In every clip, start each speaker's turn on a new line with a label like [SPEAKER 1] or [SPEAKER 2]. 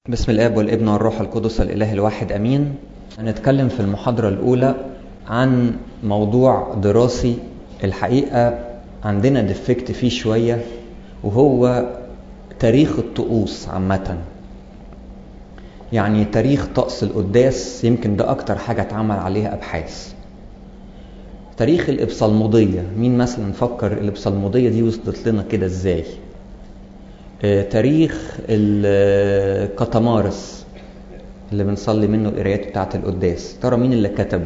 [SPEAKER 1] بسم الآب والابن والروح القدس الإله الواحد أمين. هنتكلم في المحاضرة الأولى عن موضوع دراسي الحقيقة عندنا ديفكت فيه شوية، وهو تاريخ الطقوس عامة. يعني تاريخ طقس القداس يمكن ده أكتر حاجة اتعمل عليها أبحاث. تاريخ الإبصالمودية، مين مثلا فكر الإبصالمودية دي وصلت لنا كده إزاي؟ تاريخ الكتمارس اللي بنصلي منه القرايات بتاعة القداس، ترى مين اللي كتبه؟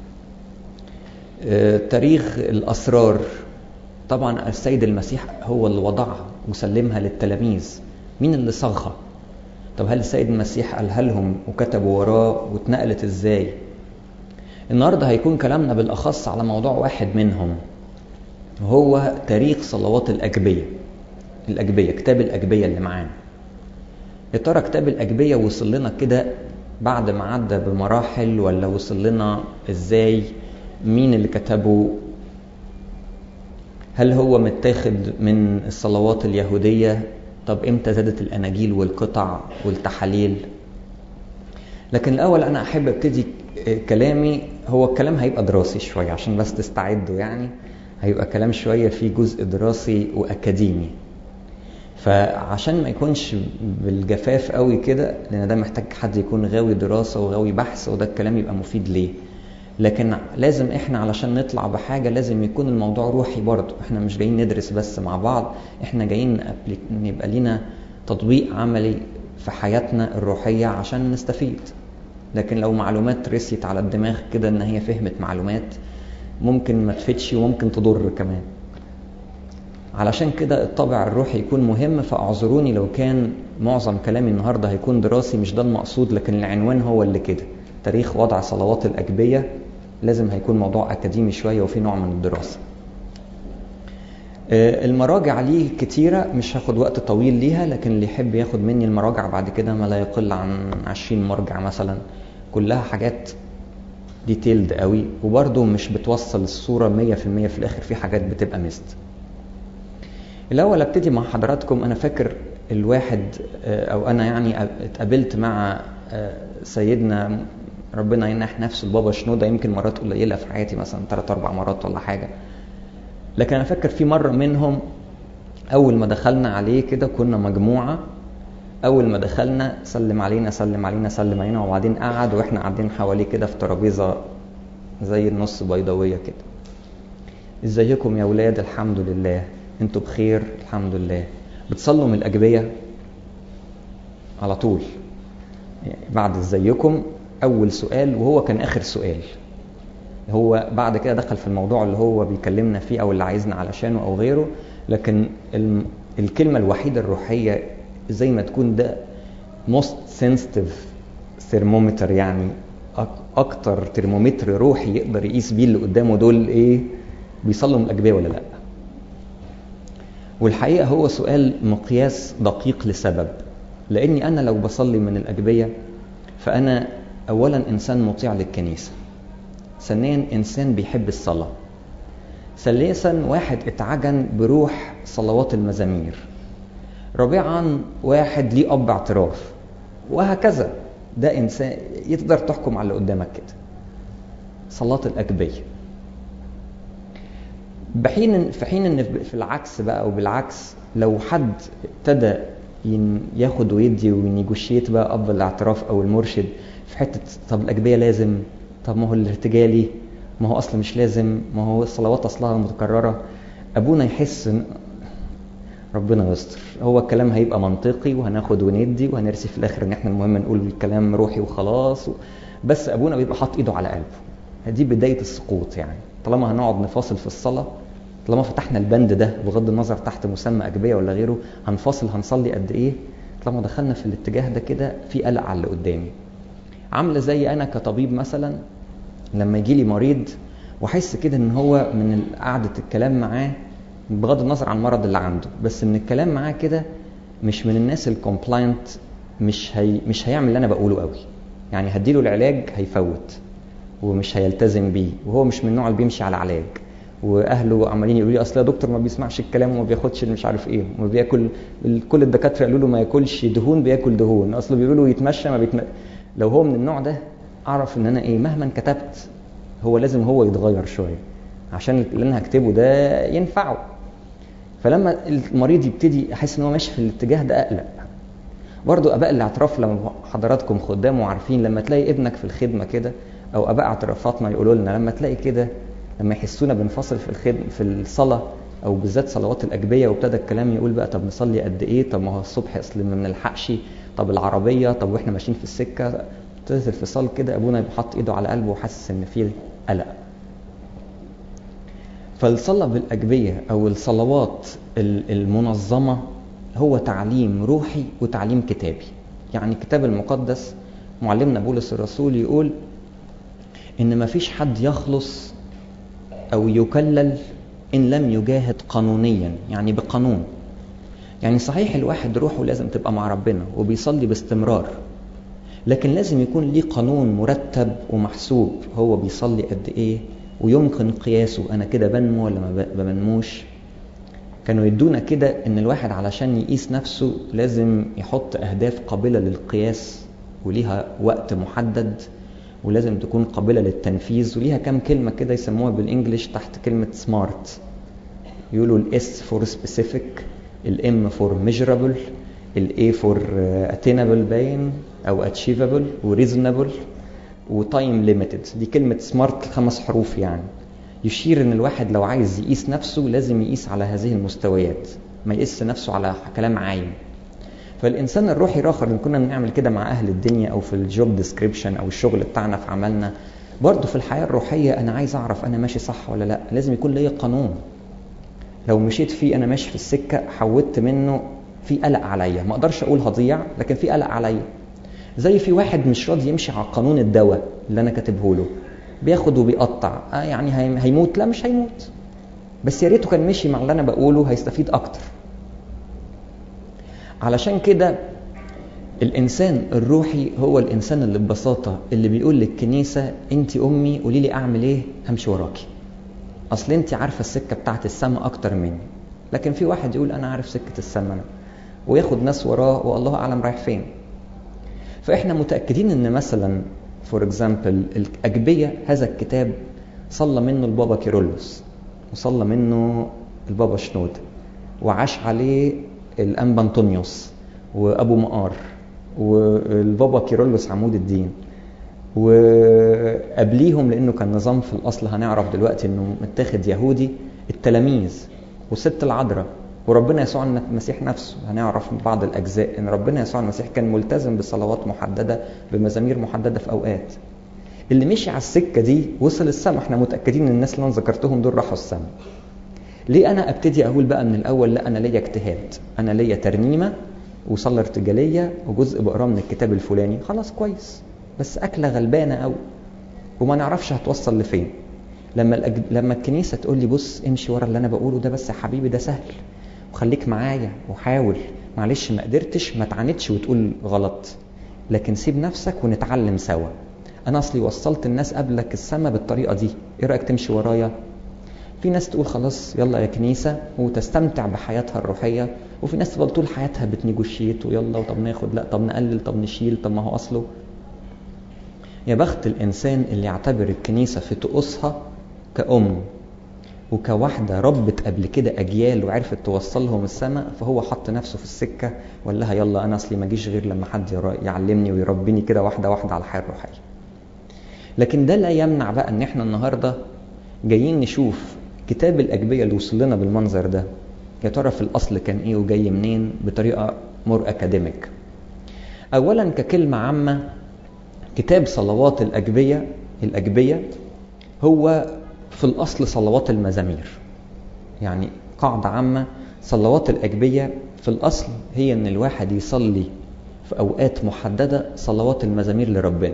[SPEAKER 1] تاريخ الأسرار، طبعا السيد المسيح هو اللي وضعها وسلمها للتلاميذ، مين اللي صاغها؟ طب هل السيد المسيح قالها لهم وكتبوا وراه واتنقلت ازاي؟ النهارده هيكون كلامنا بالأخص على موضوع واحد منهم، وهو تاريخ صلوات الأجبية. كتاب الأجبية اللي معانا، يا ترى كتاب الأجبية وصل لنا كده بعد ما عدى بمراحل، ولا وصل لنا ازاي؟ مين اللي كتبه؟ هل هو متاخد من الصلوات اليهودية؟ طب امتى زادت الأناجيل والقطع والتحاليل؟ لكن الأول أنا أحب أبتدي كلامي، هو الكلام هيبقى دراسي شوية عشان بس تستعدوا، يعني هيبقى كلام شوية فيه جزء دراسي وأكاديمي، فعشان ما يكونش بالجفاف قوي كده، لان ده محتاج حد يكون غاوي دراسة وغاوي بحث، وده الكلام يبقى مفيد ليه. لكن لازم احنا علشان نطلع بحاجة لازم يكون الموضوع روحي برضه. احنا مش جايين ندرس بس مع بعض، احنا جايين يبقى لنا تطبيق عملي في حياتنا الروحية عشان نستفيد. لكن لو معلومات رسيت على الدماغ كده ان هي فهمت معلومات، ممكن ما تفيدش وممكن تضر كمان. علشان كده الطابع الروحي يكون مهم، فاعذروني لو كان معظم كلامي النهاردة هيكون دراسي، مش ده المقصود، لكن العنوان هو اللي كده، تاريخ وضع صلوات الأجبية. لازم هيكون موضوع أكاديمي شوية وفي نوع من الدراسة. المراجع ليه كتيرة، مش هاخد وقت طويل ليها، لكن اللي يحب ياخد مني المراجع بعد كده ما لا يقل عن 20 مرجع مثلا، كلها حاجات ديتيلد قوي، وبرضو مش بتوصل الصورة 100%. في الآخر في حاجات بتبقى مست. الأول ابتدي مع حضراتكم. أنا فاكر الواحد أو أنا يعني اتقابلت مع سيدنا ربنا ينح نفسه البابا شنودة يمكن مرات قليلة في حياتي، مثلا 3-4 مرات ولا حاجة. لكن أنا فاكر في مرة منهم أول ما دخلنا عليه كده، كنا مجموعة، أول ما دخلنا سلم علينا، وبعدين قعد وإحنا قاعدين حواليه كده في ترابيزة زي النص بيضاوية كده. ازيكم يا ولاد؟ الحمد لله. انتوا بخير؟ الحمد لله. بتصلوا من الأجبية؟ على طول يعني بعد ازيكم أول سؤال، وهو كان آخر سؤال. هو بعد كده دخل في الموضوع اللي هو بيكلمنا فيه أو اللي عايزنا علشانه أو غيره، لكن الكلمة الوحيدة الروحية زي ما تكون ده most sensitive thermometer، يعني أكتر ترمومتر روحي يقدر يقيس بيه اللي قدامه دول إيه، بيصلوا من الأجبية ولا لأ. والحقيقة هو سؤال مقياس دقيق لسبب، لأني أنا لو بصلي من الأجبية فأنا أولا إنسان مطيع للكنيسة، ثانيا إنسان بيحب الصلاة، ثالثا واحد اتعجن بروح صلوات المزامير، رابعا واحد ليه أب اعتراف، وهكذا. ده إنسان يقدر تحكم على اللي قدامك كده. صلاة الأجبية في حين ان في العكس بقى، وبالعكس لو حد ابتدى ياخد ويدي ونيجوشيت بقى اب الاعتراف او المرشد في حته، طب الاجبيه لازم، طب ما هو الارتجالي، ما هو اصلا مش لازم، ما هو الصلوات اصلها متكرره، ابونا يحس ربنا يستر. هو الكلام هيبقى منطقي وهناخد وندي وهنرسي في الاخر ان احنا المهم نقول الكلام روحي وخلاص، بس ابونا بيبقى حاطط ايده على قلبه. دي بدايه السقوط. يعني طالما هنقعد نفاصل في الصلاه، طالما فتحنا البند ده بغض النظر تحت مسمى أجبية ولا غيره، هنفاصل هنصلي قد ايه؟ طالما دخلنا في الاتجاه ده كده في قلق على اللي قدامي. عامله زي انا كطبيب مثلا لما يجي لي مريض واحس كده ان هو من قعده الكلام معاه، بغض النظر عن المرض اللي عنده، بس من الكلام معاه كده مش من الناس الكومبلاينت، مش هيعمل اللي انا بقوله قوي، يعني هديله العلاج هيفوت ومش هيلتزم بيه، وهو مش من النوع اللي بيمشي على علاج، واهله عمالين يقولوا لي اصل يا دكتور ما بيسمعش الكلام وما بياخدش مش عارف ايه وما بياكل، كل الدكاتره قالوا له ما ياكلش دهون بياكل دهون، اصله بيقولوا يتمشى ما بيتمشى. لو هو من النوع ده اعرف ان انا مهما كتبت هو لازم هو يتغير شويه عشان اللي انا هكتبه ده ينفعه. فلما المريض يبتدي احس ان هو ماشي في الاتجاه ده اقلق. برضو اباء الاعتراف لما حضراتكم خدام وعارفين لما تلاقي ابنك في الخدمه كده، او اباء اعترافات ما يقولوا لنا لما تلاقي كده، لما يحسونا بنفصل في الخدمه في الصلاه او بالذات صلوات الاجبيه وابتدى الكلام يقول بقى طب نصلي قد ايه، طب ما هو الصبح اصل ما بنلحقش، طب العربيه، طب واحنا ماشيين في السكه، ابتدت الفصال كده ابونا يبقى حاطط ايده على قلبه وحاسس ان فيه قلق. فالصلاه بالاجبيه او الصلوات المنظمه هو تعليم روحي وتعليم كتابي. يعني الكتاب المقدس معلمنا بولس الرسول يقول ان ما فيش حد يخلص او يكلل ان لم يجاهد قانونيا، يعني بقانون. يعني صحيح الواحد روحه لازم تبقى مع ربنا وبيصلي باستمرار، لكن لازم يكون ليه قانون مرتب ومحسوب، هو بيصلي قد ايه ويمكن قياسه، انا كده بنمو ولا ما بنموش. كانوا يدونا كده ان الواحد علشان يقيس نفسه لازم يحط اهداف قابلة للقياس وليها وقت محدد ولازم تكون قابلة للتنفيذ، وليها كام كلمة كده يسموها بالانجليش تحت كلمة سمارت. يقولوا الاس فور سبيسيفيك، الام فور ميجرابل، الاي فور اتينابل باين او اتشيفابل، وريزونابل، وتايم ليميتد. دي كلمة سمارت 5 حروف، يعني يشير ان الواحد لو عايز يقيس نفسه لازم يقيس على هذه المستويات، ما يقيس نفسه على كلام عايم. فالانسان الروحي الاخر ان كنا بنعمل كده مع اهل الدنيا او في الجوب ديسكريبشن او الشغل بتاعنا في عملنا، برضه في الحياه الروحيه انا عايز اعرف انا ماشي صح ولا لا. لازم يكون ليا قانون، لو مشيت فيه انا ماشي في السكه حودت منه في قلق عليا، ما اقدرش اقول هضيع لكن في قلق عليا. زي في واحد مش راضي يمشي على قانون الدواء اللي انا كاتبه له، بياخد وبيقطع، يعني هيموت؟ لا مش هيموت، بس يا ريته كان مشي مع اللي انا بقوله هيستفيد اكتر. علشان كده الانسان الروحي هو الانسان اللي ببساطه اللي بيقول للكنيسه انت امي قولي لي اعمل ايه همشي وراكي، اصل انت عارفه السكه بتاعت السماء اكتر مني. لكن في واحد يقول انا عارف سكه السماء وياخد ناس وراه والله اعلم رايح فين. فاحنا متاكدين ان مثلا فور اكزامبل الاجبيه، هذا الكتاب صلى منه البابا كيرلس وصلى منه البابا شنود وعاش عليه الانبا انطونيوس وابو مقار والبابا كيرلس عمود الدين، وقبليهم لانه كان نظام في الاصل هنعرف دلوقتي انه متاخد يهودي، التلاميذ والست العذراء وربنا يسوع المسيح نفسه. هنعرف بعض الاجزاء ان ربنا يسوع المسيح كان ملتزم بصلوات محدده بمزامير محدده في اوقات. اللي مشي على السكه دي وصل السماء. احنا متاكدين ان الناس اللي انا ذكرتهم دول راحوا السماء. ليه انا ابتدي اقول بقى من الاول لا انا ليا اجتهاد، انا ليا ترنيمه وصلاه ارتجاليه وجزء بقراه من الكتاب الفلاني، خلاص كويس، بس اكله غلبانه قوي وما نعرفش هتوصل لفين. لما الكنيسه تقول لي بص امشي ورا اللي انا بقوله ده بس يا حبيبي ده سهل وخليك معايا وحاول، معلش ما قدرتش ما تعاندش وتقول غلط، لكن سيب نفسك ونتعلم سوا. انا اصلي وصلت الناس قبلك السما بالطريقه دي، ايه رايك تمشي ورايا؟ في ناس تقول خلاص يلا يا كنيسه وتستمتع بحياتها الروحيه، وفي ناس تفضل طول حياتها بتنيجوشيت ويلا وطب ناخد لا طب نقلل طب نشيل طب ما هو اصله. يا بخت الانسان اللي يعتبر الكنيسه في طقوسها كأم وكواحدة ربت قبل كده أجيال وعرفت توصلهم السماء، فهو حط نفسه في السكة وقال لها يلا أنا أصلي ما جيش غير لما حد يعلمني ويربيني كده واحدة واحدة على الحياة الروحية. لكن ده لا يمنع بقى أن احنا النهاردة جايين نشوف كتاب الأجبية اللي وصل لنا بالمنظر ده يا ترى في الأصل كان إيه وجاي منين بطريقة مور أكاديميك. أولا ككلمة عامة، كتاب صلوات الأجبية هو في الأصل صلوات المزامير. يعني قاعدة عامة، صلوات الأجبية في الأصل هي أن الواحد يصلي في أوقات محددة صلوات المزامير لربنا.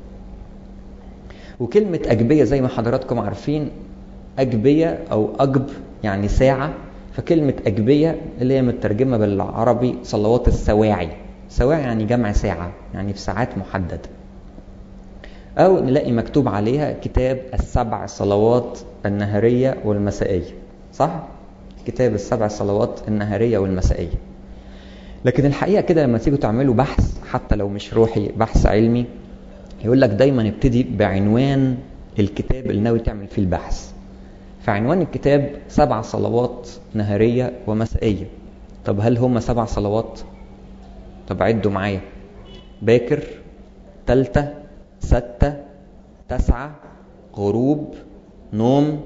[SPEAKER 1] وكلمة أجبية زي ما حضراتكم عارفين، أجبية أو أجب يعني ساعة، فكلمة أجبية اللي هي مترجمة بالعربي صلوات السواعي. سواعي يعني جمع ساعة، يعني في ساعات محددة. أو نلاقي مكتوب عليها كتاب السبع صلوات النهارية والمسائية، صح؟ كتاب السبع صلوات النهارية والمسائية. لكن الحقيقة كده لما تيجوا تعملوا بحث حتى لو مش روحي، بحث علمي، يقول لك دايما ابتدي بعنوان الكتاب اللي ناوي تعمل فيه البحث. فعنوان الكتاب 7 صلوات نهارية ومسائية. طب هل هم 7 صلوات؟ طب عدوا معايا: باكر، تالتة، 6، 9، غروب، نوم.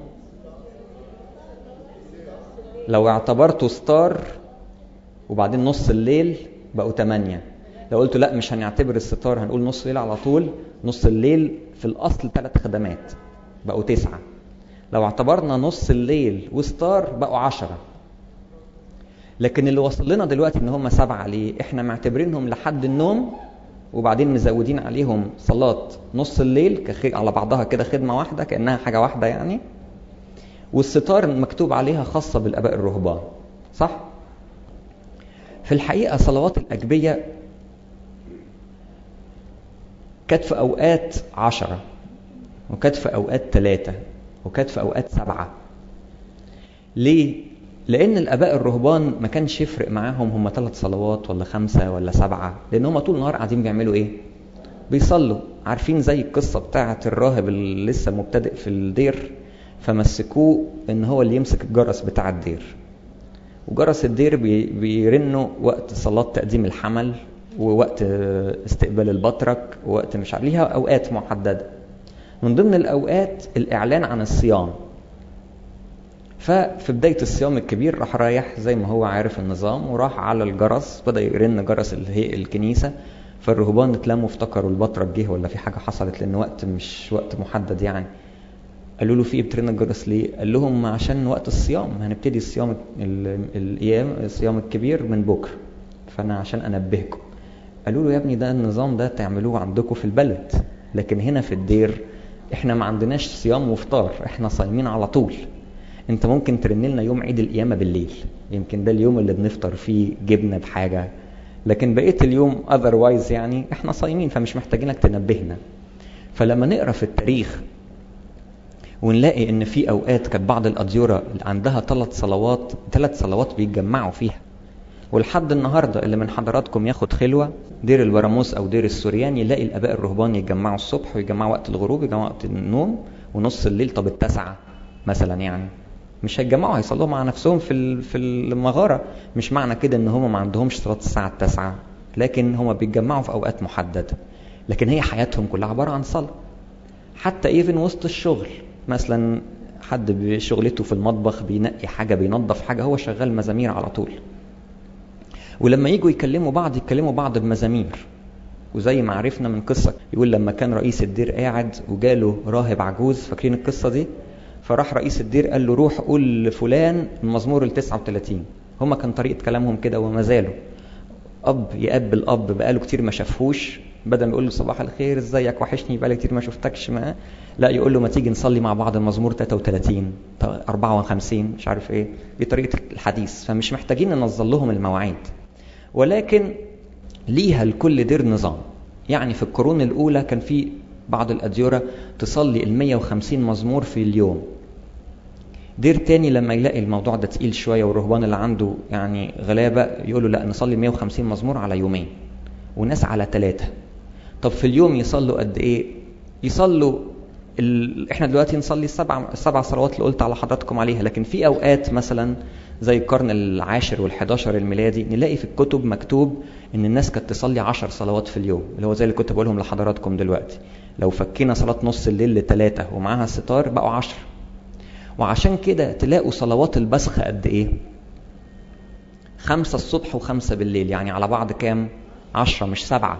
[SPEAKER 1] لو اعتبرتوا ستار وبعدين نص الليل بقوا 8. لو قلتوا لا مش هنعتبر الستار، هنقول نص الليل على طول، نص الليل في الأصل 3 خدمات بقوا 9. لو اعتبرنا نص الليل وستار بقوا 10. لكن اللي وصل لنا دلوقتي ان هم 7 ليه؟ احنا معتبرينهم لحد النوم، وبعدين مزودين عليهم صلاة نص الليل على بعضها كده خدمة واحدة كأنها حاجة واحدة يعني. والستار مكتوب عليها خاصة بالآباء الرهبان، صح؟ في الحقيقة صلوات الأجبية كانت في أوقات 10، وكانت في أوقات 3، وكانت في أوقات 7. ليه؟ لأن الآباء الرهبان ما كانش يفرق معاهم هم 3 صلوات ولا 5 ولا 7، لأن هم طول النهار قاعدين بيعملوا إيه؟ بيصلوا. عارفين زي القصة بتاعة الراهب اللي لسه مبتدئ في الدير، فمسكوه إن هو اللي يمسك الجرس بتاع الدير، وجرس الدير بيرنوا وقت صلاة تقديم الحمل، ووقت استقبال البطرك، ووقت مش عارف، ليها أوقات محددة. من ضمن الأوقات الإعلان عن الصيام. ففي بداية الصيام الكبير راح رايح زي ما هو عارف النظام، وراح على الجرس، بدأ يرن جرس الكنيسة. فالرهبان اتلموا افتكروا البطرك جه ولا في حاجة حصلت، لأن وقت مش وقت محدد يعني. قالوا له في ايه بترن الجرس ليه؟ قال لهم عشان وقت الصيام، هنبتدي الصيام الايام الصيام الكبير من بكره، فانا عشان انبهكم. قالوا له يا ابني ده النظام ده تعملوه عندكم في البلد، لكن هنا في الدير احنا ما عندناش صيام وفطار، احنا صايمين على طول. انت ممكن ترن لنا يوم عيد القيامه بالليل، يمكن ده اليوم اللي بنفطر فيه جبنه بحاجه، لكن بقيه اليوم otherwise يعني احنا صايمين، فمش محتاجينك تنبهنا. فلما نقرا في التاريخ ونلاقي ان في اوقات كانت بعض الاديره عندها 3 صلوات بيتجمعوا فيها. ولحد النهارده اللي من حضراتكم ياخد خلوه دير البراموس او دير السوريان، يلاقي الاباء الرهبان يتجمعوا الصبح، ويجمعوا وقت الغروب، ويجمعوا وقت النوم، ونص الليل. طب 9 مثلا يعني مش هيتجمعوا، هيصلوا مع نفسهم في المغاره. مش معنى كده ان هم ما عندهمش صلاه الساعه 9، لكن هم بيتجمعوا في اوقات محدده. لكن هي حياتهم كلها عباره عن صلاه. حتى ايفن وسط الشغل، مثلا حد بشغلته في المطبخ بينقي حاجة، بينظف حاجة، هو شغال مزامير على طول. ولما يجوا يكلموا بعض بمزامير. وزي ما عرفنا من قصة، يقول لما كان رئيس الدير قاعد وجاله راهب عجوز، فاكرين القصة دي؟ فراح رئيس الدير قال له روح قول لفلان المزمور 39. هما كان طريقة كلامهم كده وما زالوا. أب يقبل أب بقاله كتير ما شافهوش، بدل ما يقول له صباح الخير ازيك وحشني بقالي كتير ما شفتكش، ما لا يقول له ما تيجي نصلي مع بعض المزمور 33 54 مش عارف ايه. دي طريقة الحديث. فمش محتاجين ننظم لهم المواعيد، ولكن ليها لكل دير نظام. يعني في القرون الأولى كان في بعض الأديرة تصلي 150 مزمور في اليوم. دير تاني لما يلاقي الموضوع ده تقيل شوية والرهبان اللي عنده يعني غلابة، يقولوا لا نصلي 150 مزمور على يومين، وناس على 3. طب في اليوم يصلوا قد ايه؟ يصلوا احنا دلوقتي نصلي السبع صلوات اللي قلت على حضراتكم عليها. لكن في اوقات مثلا زي القرن العاشر وال11 الميلادي نلاقي في الكتب مكتوب ان الناس كانت تصلي 10 صلوات في اليوم، اللي هو زي اللي كنت بقولهم لحضراتكم دلوقتي. لو فكينا صلاة نص الليل ل3 ومعاها الستار بقوا 10. وعشان كده تلاقوا صلوات البسخ قد ايه؟ 5 الصبح و5 بالليل، يعني على بعض كام؟ 10 مش 7.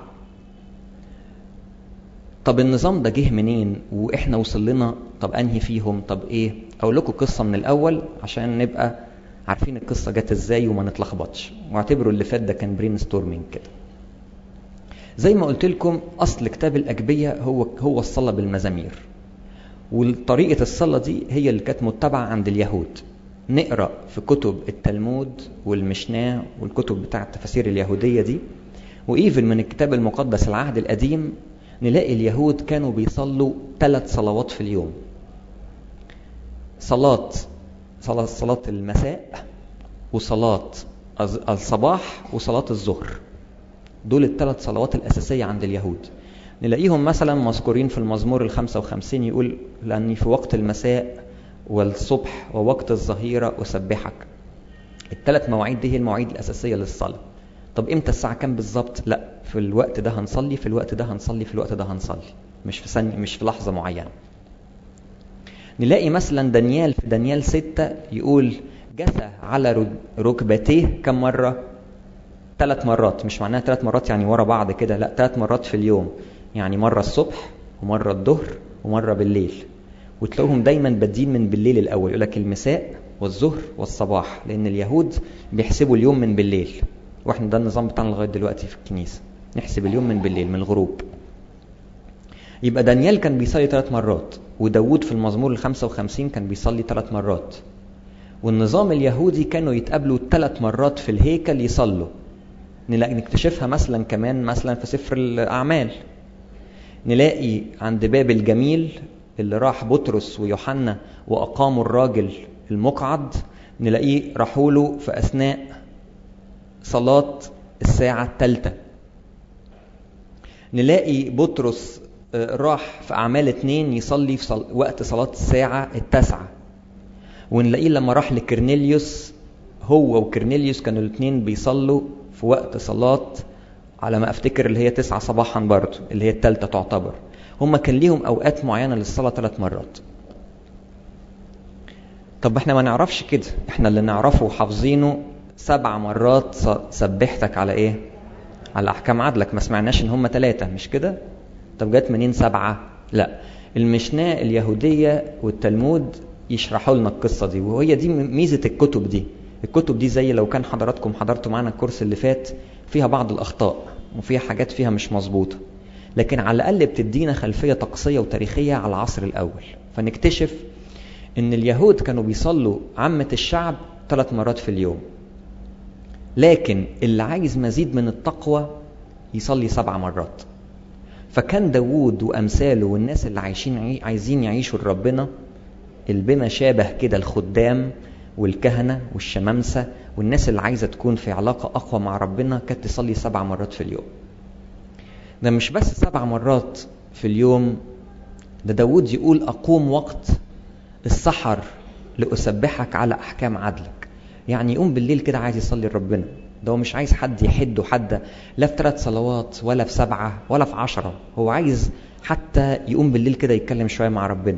[SPEAKER 1] طب النظام ده جه منين واحنا وصل لنا؟ طب انهي فيهم؟ طب ايه؟ اقول لكم قصة من الاول عشان نبقى عارفين القصة جت ازاي وما نتلخبطش، واعتبروا اللي فات ده كان برين ستورمينج كده. زي ما قلت لكم اصل كتاب الاجبية هو الصلاة بالمزامير، وطريقة الصلاة دي هي اللي كانت متبعة عند اليهود. نقرأ في كتب التلمود والمشناه والكتب بتاعة التفاسير اليهودية دي، وإيفن من الكتاب المقدس العهد القديم، نلاقي اليهود كانوا بيصلوا 3 صلوات في اليوم. صلاة المساء، وصلاة الصباح، وصلاة الظهر. دول ال3 صلوات الأساسية عند اليهود. نلاقيهم مثلا مذكورين في المزمور 55 يقول: لأني في وقت المساء والصبح ووقت الظهيرة أسبحك. ال3 مواعيد دي هي المواعيد الأساسية للصلاة. طب إمتى الساعة كام بالظبط؟ لا، في الوقت ده هنصلي، في الوقت ده هنصلي، في الوقت ده هنصلي، مش في ثانية، مش في لحظة معينة. نلاقي مثلا دانيال في دانيال 6 يقول: جثى على ركبتيه كم مرة؟ 3 مرات. مش معناها 3 مرات يعني ورا بعض كده، لا، 3 مرات في اليوم. يعني مرة الصبح ومرة الظهر ومرة بالليل. وتلاقوهم دايما بادين من بالليل الأول، يقولك المساء والظهر والصباح، لأن اليهود بيحسبوا اليوم من بالليل، واحنا ده النظام بتاعنا لغاية دلوقتي في الكنيسة، نحسب اليوم من بالليل، من الغروب. يبقى دانيال كان بيصلي 3 مرات، وداود في المزمور 55 كان بيصلي 3 مرات. والنظام اليهودي كانوا يتقابلوا 3 مرات في الهيكل يصلوا. نكتشفها مثلا كمان مثلا في سفر الأعمال. نلاقي عند باب الجميل اللي راح بطرس ويوحنا وأقاموا الراجل المقعد، نلاقيه راحوا له في أثناء صلاة الساعة 3. نلاقي بطرس راح في أعمال 2 يصلي في وقت صلاة الساعة 9. ونلاقيه لما راح لكرنيليوس، هو وكرنيليوس كانوا الاثنين بيصلوا في وقت صلاة على ما افتكر اللي هي 9 صباحا برضو، اللي هي 3 تعتبر. هم كان ليهم اوقات معينة للصلاة 3 مرات. طب احنا ما نعرفش كده، احنا اللي نعرفه وحافظينه 7 مرات سبحتك على ايه؟ على احكام عدلك. ما سمعناش ان هم 3، مش كده؟ طب جت منين 7؟ لا، المشناة اليهودية والتلمود يشرحوا لنا القصة دي، وهي دي ميزة الكتب دي. الكتب دي زي لو كان حضراتكم حضرتوا معنا الكورس اللي فات، فيها بعض الأخطاء وفيها حاجات فيها مش مظبوطة، لكن على الأقل بتدينا خلفية طقسية وتاريخية على العصر الأول. فنكتشف إن اليهود كانوا بيصلوا عامة الشعب 3 مرات في اليوم، لكن اللي عايز مزيد من التقوى يصلي 7 مرات. فكان داود وأمثاله والناس اللي عايزين يعيشوا لربنا، بما شابه كده الخدام والكهنة والشمامسة والناس اللي عايزة تكون في علاقة أقوى مع ربنا، كانت تصلي 7 مرات في اليوم. ده مش بس 7 مرات في اليوم، ده داود يقول: أقوم وقت السحر لأسبحك على أحكام عدلك. يعني يقوم بالليل كده عايز يصلي لربنا. ده هو مش عايز حد يحده حد، لا في 3 صلوات ولا في 7 ولا في 10. هو عايز حتى يقوم بالليل كده يتكلم شوية مع ربنا.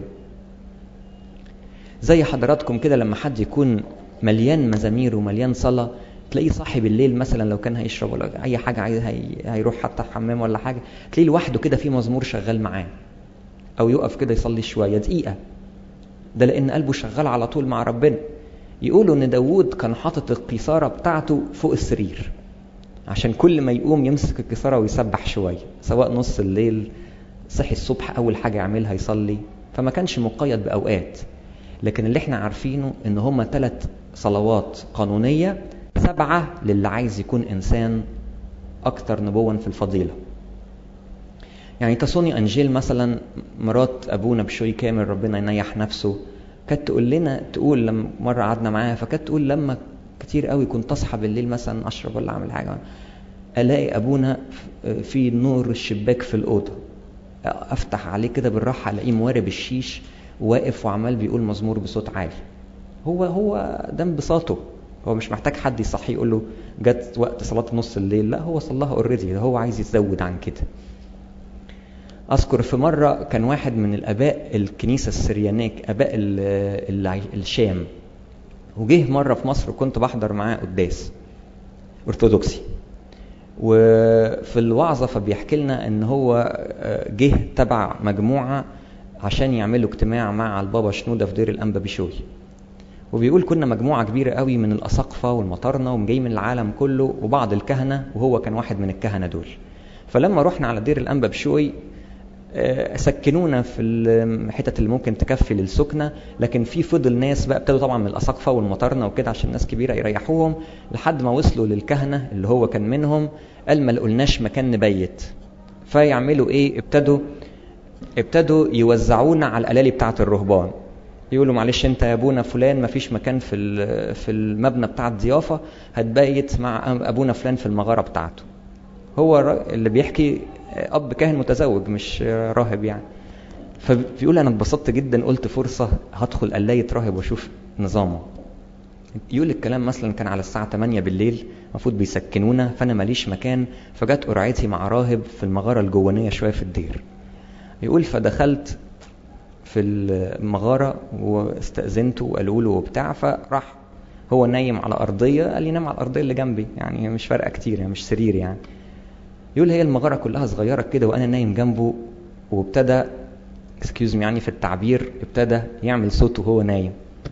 [SPEAKER 1] زي حضراتكم كده لما حد يكون مليان مزامير ومليان صلاة، تلاقيه صاحي بالليل مثلا لو كان هيشرب ولا أي حاجة، عايز هيروح حتى حمام ولا حاجة، تلاقيه لوحده كده في مزمور شغال معاه، أو يقف كده يصلي شوية دقيقة. ده لأن قلبه شغال على طول مع ربنا. يقولوا إن داود كان حاطط القيثارة بتاعته فوق السرير، عشان كل ما يقوم يمسك القيثارة ويسبح شوية، سواء نص الليل، صحي الصبح أول حاجة يعملها يصلي. فما كانش مقيد بأوقات. لكن اللي احنا عارفينه ان هم 3 صلوات قانونية، 7 للي عايز يكون انسان اكتر نبوا في الفضيلة. يعني تصوني انجيل مثلا، مرات ابونا بشوي كامل ربنا ينيح نفسه، كانت تقول لما مرة قعدنا معاها، فكانت تقول لما كتير قوي كنت اصحى بالليل مثلا اشرب ولا اعمل حاجة، الاقي ابونا في نور الشباك في الأوضة، افتح عليه كده بالراحة الاقيه موارب الشيش واقف وعمال بيقول مزمور بصوت عالي. هو ده انبساطه، هو مش محتاج حد يصحيه يقول له جت وقت صلاة نص الليل، لا، هو صلاها اوريدي، هو عايز يتزود عن كده. اذكر في مرة كان واحد من الاباء الكنيسة السريانيك، اباء الشام، وجه مرة في مصر وكنت بحضر معاه قداس ارثوذكسي، وفي الوعظة فبيحكي لنا ان هو جه تبع مجموعة عشان يعملوا اجتماع مع البابا شنودة في دير الأنبا بشوي. وبيقول كنا مجموعة كبيرة قوي من الأساقفة والمطارنة ومجاي من العالم كله وبعض الكهنة، وهو كان واحد من الكهنة دول. فلما رحنا على دير الأنبا بشوي سكنونا في الحتة اللي ممكن تكفي للسكنة، لكن في فضل ناس بقى ابتدوا طبعا من الأساقفة والمطارنة وكده عشان ناس كبيرة يريحوهم، لحد ما وصلوا للكهنة اللي هو كان منهم، قال ما لقلناش مكان نبيت، فيعملوا ايه؟ ابتدوا يوزعونا على القلالي بتاعه الرهبان. يقولوا معلش انت يا ابونا فلان مفيش مكان في المبنى بتاع الضيافه، هتبيت مع ابونا فلان في المغاره بتاعته. هو اللي بيحكي اب كاهن متزوج مش راهب يعني. فبيقول انا اتبسطت جدا، قلت فرصه هدخل قلايه راهب واشوف نظامه. يقول الكلام مثلا كان على الساعه 8 بالليل، المفروض بيسكنونا، فانا ماليش مكان، فجت قرعتي مع راهب في المغاره الجوانيه شويه في الدير. يقول فدخلت في المغاره واستأذنته وقالوا له وبتاع، فراح هو نايم على ارضيه، قال لي نام على الارضيه اللي جنبي، يعني مش فارقه كتير يعني مش سرير يعني. يقول هي المغاره كلها صغيره كده وانا نايم جنبه، وابتدى اكسكيوز مي يعني في التعبير، ابتدى يعمل صوت وهو نايم.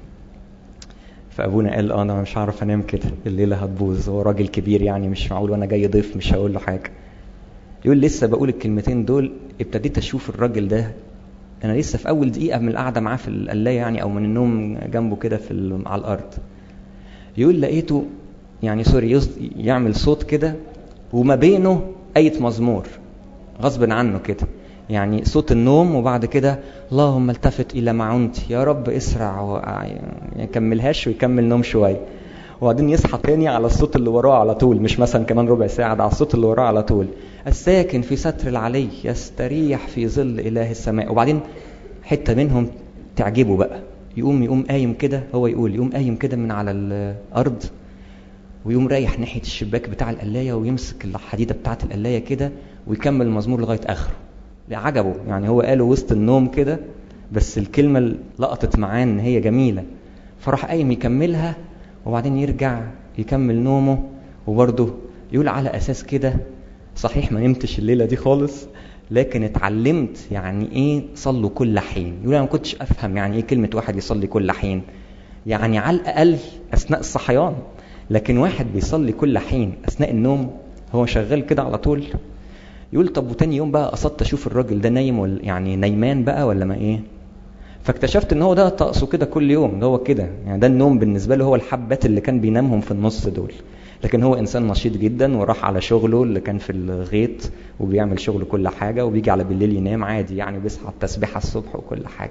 [SPEAKER 1] فابونا قال انا مش هعرف انام كده، الليله هتبوظ، هو راجل كبير يعني مش معقول وانا جاي ضيف مش هقول له حاجه. يقول لسه بقول الكلمتين دول ابتديت اشوف الراجل ده، انا لسه في اول دقيقه من القعده معاه في القلايه يعني او من النوم جنبه كده على الارض. يقول لقيته يعني سوري يعمل صوت كده وما بينه آية مزمور غصب عنه كده، يعني صوت النوم، وبعد كده اللهم التفت إلى معونتي يا رب اسرع، يكملهاش ويكمل نوم شوية، وبعدين يصحى تاني على الصوت اللي وراه على طول، مش مثلا كمان ربع ساعة، ده على الصوت اللي وراه على طول، الساكن في ستر العلي يستريح في ظل إله السماء. وبعدين حتة منهم تعجبه بقى، يقوم قايم كده، هو يقوم قايم كده من على الأرض، ويقوم رايح ناحية الشباك بتاع القلاية ويمسك الحديدة بتاعة القلاية كده ويكمل المزمور لغاية آخره. عجبه يعني، هو قاله وسط النوم كده بس الكلمة لقطت معاه ان هي جميلة، فراح قايم يكملها وبعدين يرجع يكمل نومه. وبرضه يقول على أساس كده صحيح ما نمتش الليلة دي خالص، لكن اتعلمت يعني ايه صلوا كل حين. يقول انا ما كنتش افهم يعني ايه كلمة واحد يصلي كل حين، يعني على الأقل أثناء الصحيان، لكن واحد بيصلي كل حين أثناء النوم هو شغال كده على طول. يقول طب وتاني يوم بقى قصدت أشوف الراجل ده نايم ولا يعني نايمان بقى ولا ما إيه، فاكتشفت إن هو ده طقسه كده كل يوم، ده هو كده يعني، ده النوم بالنسبة له هو الحبات اللي كان بينامهم في النص دول، لكن هو إنسان نشيط جدا وراح على شغله اللي كان في الغيط وبيعمل شغله كل حاجة، وبيجي على بالليل ينام عادي يعني، بيصحى التسبيحة الصبح وكل حاجة.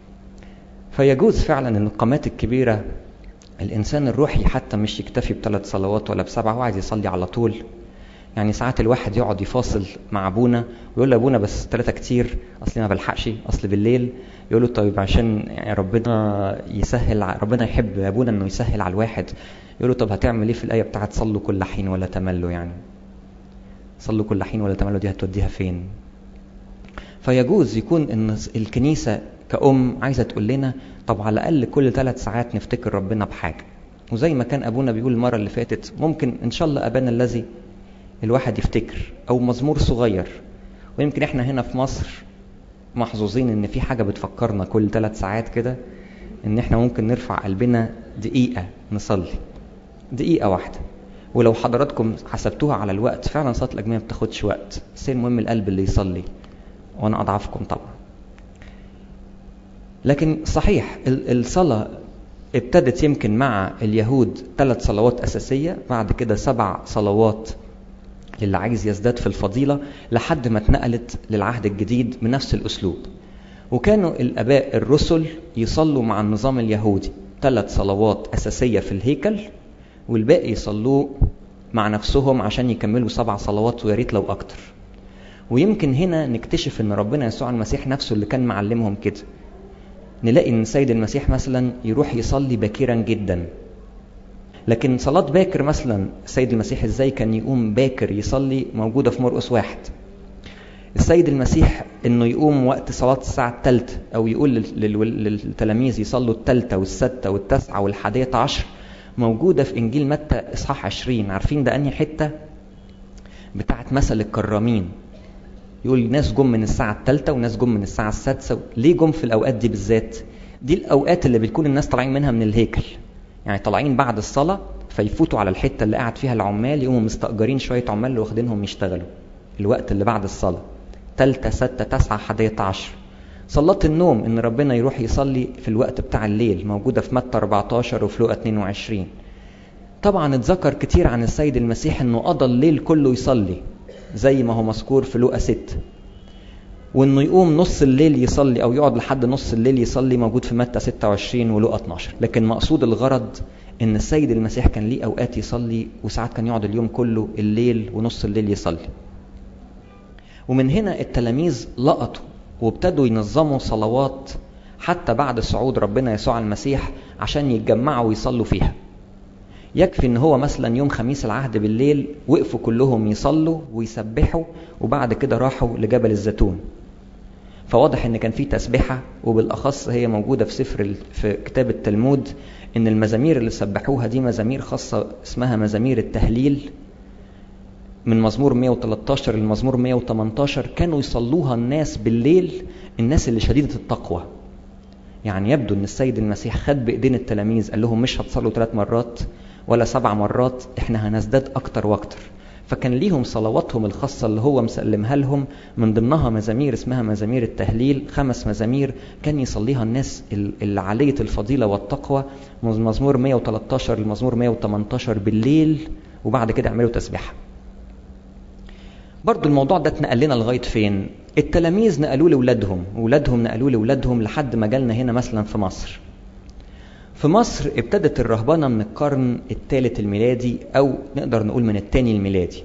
[SPEAKER 1] فيجوز فعلا إن القامات الكبيرة الإنسان الروحي حتى مش يكتفي ب3 صلوات ولا ب7، هو عايز يصلي على طول. يعني ساعات الواحد يقعد يفاصل مع أبونا ويقول لأبونا بس 3 كتير، أصلي ما بلحقش، أصل بالليل. يقول له طيب عشان يعني ربنا يسهل، ربنا يحب أبونا أنه يسهل على الواحد. يقول له طب هتعمل إيه في الآية بتاعت صلوا كل حين ولا تملوا، يعني صلوا كل حين ولا تملوا دي هتوديها فين؟ فيجوز يكون إن الكنيسة كأم عايزة تقول لنا طب على الأقل كل 3 ساعات نفتكر ربنا بحاجة. وزي ما كان أبونا بيقول المرة اللي فاتت، ممكن إن شاء الله أبانا الذي الواحد يفتكر، أو مزمور صغير. ويمكن إحنا هنا في مصر محظوظين إن في حاجة بتفكرنا كل 3 ساعات كده، إن إحنا ممكن نرفع قلبنا دقيقة نصلي، دقيقة واحدة. ولو حضراتكم حسبتوها على الوقت فعلا صلاة الأجبية ما بتاخدش وقت، بس المهم القلب اللي يصلي، وأنا أضعفكم طبعا. لكن صحيح الصلاة ابتدت يمكن مع اليهود 3 صلوات أساسية، بعد كده 7 صلوات للي عايز يزداد في الفضيلة، لحد ما اتنقلت للعهد الجديد بنفس الأسلوب. وكانوا الآباء الرسل يصلوا مع النظام اليهودي 3 صلوات أساسية في الهيكل، والباقي يصلوا مع نفسهم عشان يكملوا 7 صلوات وياريت لو أكتر. ويمكن هنا نكتشف ان ربنا يسوع المسيح نفسه اللي كان معلمهم كده. نلاقي ان السيد المسيح مثلا يروح يصلي باكرا جدا، لكن صلاة باكر مثلا السيد المسيح ازاي كان يقوم باكر يصلي موجودة في مرقس 1. السيد المسيح انه يقوم وقت صلاة الساعة 3 او يقول للتلاميذ يصلوا 3 و6 و9 و11 موجودة في انجيل متى اصحاح 20. عارفين ده انهي حتة؟ بتاعت مثل الكرامين. يقول ناس جم من الساعة 3 وناس جم من الساعة 6. ليه جم في الأوقات دي بالذات؟ دي الأوقات اللي بتكون الناس طالعين منها من الهيكل، يعني طالعين بعد الصلاة فيفوتوا على الحتة اللي قاعد فيها العمال، يقوموا مستأجرين شوية عمال واخدينهم يشتغلوا الوقت اللي بعد الصلاة 3 6 9 11. صلاة النوم إن ربنا يروح يصلي في الوقت بتاع الليل موجودة في متى 14 وفي لوقا 22. طبعا اتذكر كتير عن السيد المسيح إنه قضى الليل كله يصلي، زي ما هو مذكور في لوقا 6، وانه يقوم نص الليل يصلي او يقعد لحد نص الليل يصلي موجود في متى 26 ولوقا 12. لكن مقصود الغرض ان السيد المسيح كان ليه اوقات يصلي، وساعات كان يقعد اليوم كله الليل ونص الليل يصلي. ومن هنا التلاميذ لقطوا وابتدوا ينظموا صلوات حتى بعد صعود ربنا يسوع المسيح عشان يتجمعوا ويصلوا فيها. يكفي ان هو مثلا يوم خميس العهد بالليل وقفوا كلهم يصلوا ويسبحوا، وبعد كده راحوا لجبل الزيتون. فواضح ان كان في تسبيحة، وبالاخص هي موجودة في كتاب التلمود ان المزامير اللي سبحوها دي مزامير خاصة اسمها مزامير التهليل، من مزمور 113 للمزمور 118 كانوا يصلوها الناس بالليل، الناس اللي شديدة التقوى. يعني يبدو ان السيد المسيح خد بايدين التلاميذ قال لهم مش هتصلوا 3 مرات ولا 7 مرات، احنا هنزداد اكتر واكتر. فكان ليهم صلواتهم الخاصة اللي هو مسلمها لهم، من ضمنها مزامير اسمها مزامير التهليل، 5 مزامير كان يصليها الناس اللي عالية الفضيلة والتقوى، من مزمور 113 للمزمور 118 بالليل، وبعد كده عملوا تسبيحة. برضو الموضوع ده اتنقل لنا لغاية فين؟ التلاميذ نقلوا لأولادهم، وولادهم نقلوا لأولادهم، لحد ما جالنا هنا مثلا في مصر. في مصر ابتدت الرهبنة من القرن الثالث الميلادي، أو نقدر نقول من الثاني الميلادي.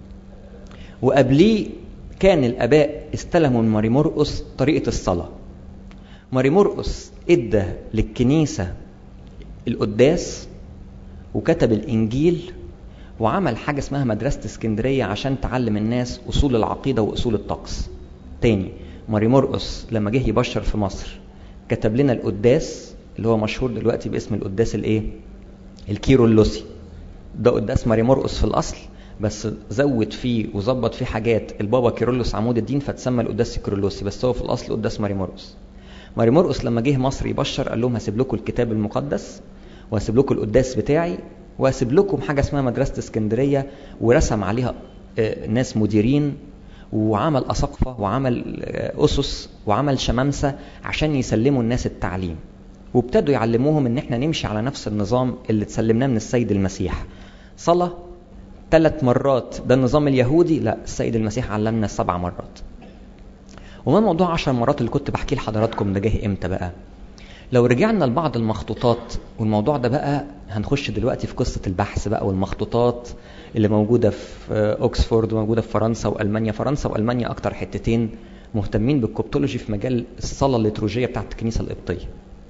[SPEAKER 1] وقبليه كان الآباء استلموا من ماري مرقس طريقة الصلاة. ماري مرقس ادى للكنيسة القداس وكتب الإنجيل وعمل حاجة اسمها مدرسة اسكندرية عشان تعلم الناس أصول العقيدة وأصول الطقس. تاني، ماري مرقس لما جه يبشر في مصر كتب لنا القداس اللي هو مشهور دلوقتي باسم القداس الكيرلسي. ده قداس ماري مرقس في الأصل، بس زود فيه وظبط فيه حاجات البابا كيرلس عمود الدين فتسمى القداس الكيرلسي، بس هو في الأصل قداس ماري مرقس. ماري مرقس لما جه مصر يبشر قال لهم هسيب لكم الكتاب المقدس وهسيب لكم القداس بتاعي وهسيب لكم حاجة اسمها مدرسة اسكندرية، ورسم عليها ناس مديرين وعمل أساقفة وعمل أسس وعمل شمامسة عشان يسلموا الناس التعليم، وابتدوا يعلموهم ان احنا نمشي على نفس النظام اللي تسلمناه من السيد المسيح. صلاة 3 مرات ده النظام اليهودي، لا السيد المسيح علمنا 7 مرات. وما موضوع 10 مرات اللي كنت بحكي لحضراتكم ده جه امتى بقى؟ لو رجعنا لبعض المخطوطات، والموضوع ده بقى هنخش دلوقتي في قصة البحث بقى والمخطوطات اللي موجودة في أوكسفورد وموجودة في فرنسا وألمانيا. فرنسا وألمانيا أكتر حتتين مهتمين بالكوبتولوجي في مجال الصلاة الليتروجية بتاعت الكنيسة القبطية.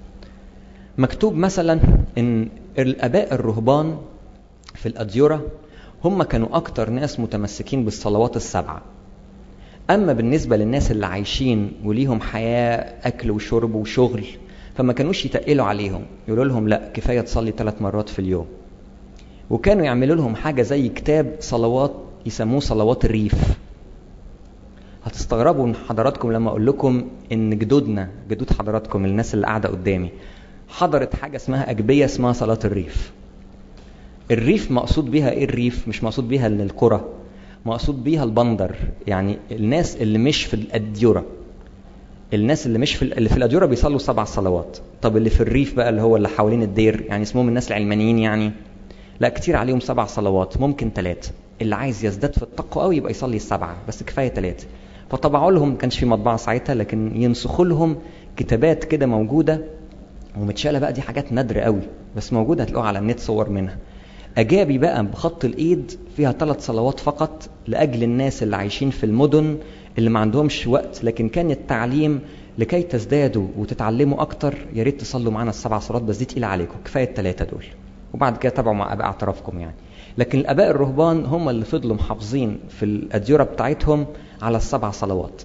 [SPEAKER 1] مكتوب مثلا إن الآباء الرهبان في الأديرة هم كانوا أكتر ناس متمسكين بالصلوات ال7. أما بالنسبة للناس اللي عايشين وليهم حياة أكل وشرب وشغل فما كانوش يتقلوا عليهم، يقولوا لهم لا كفاية تصلي 3 مرات في اليوم. وكانوا يعملوا لهم حاجة زي كتاب صلوات يسموه صلوات الريف. هتستغربوا من حضراتكم لما أقول لكم إن جدود حضراتكم الناس اللي قاعدة قدامي حضرت حاجة اسمها أجبية اسمها صلاة الريف. الريف مقصود بيها إيه؟ الريف مش مقصود بيها القرى، مقصود بيها البندر، يعني الناس اللي مش في الأديرة. الناس اللي مش اللي في الأديرة بيصلوا 7 صلوات. طب اللي في الريف بقى اللي هو اللي حوالين الدير، يعني اسمهم الناس العلمانيين، يعني لا كتير عليهم 7 صلوات، ممكن 3. اللي عايز يزداد في التقوى قوي يبقى يصلي 7، بس كفاية 3. فطبعوا لهم، كانش في مطبعة ساعتها، لكن ينسخوا لهم كتابات كده موجودة ومتشالة بقى، دي حاجات نادرة قوي بس موجودة، هتلاقوها على النت صور منها. أجابي بقى بخط الإيد فيها 3 صلوات فقط لأجل الناس اللي عايشين في المدن اللي ما عندهمش وقت، لكن كان التعليم لكي تزدادوا وتتعلموا أكتر يا ريت تصلوا معنا 7 صلوات، بس دي تقيلة عليكم، كفاية 3 دول، وبعد كده تابعوا مع آباء اعترافكم يعني. لكن الآباء الرهبان هم اللي فضلوا محافظين في الأديرة بتاعتهم على 7 صلوات.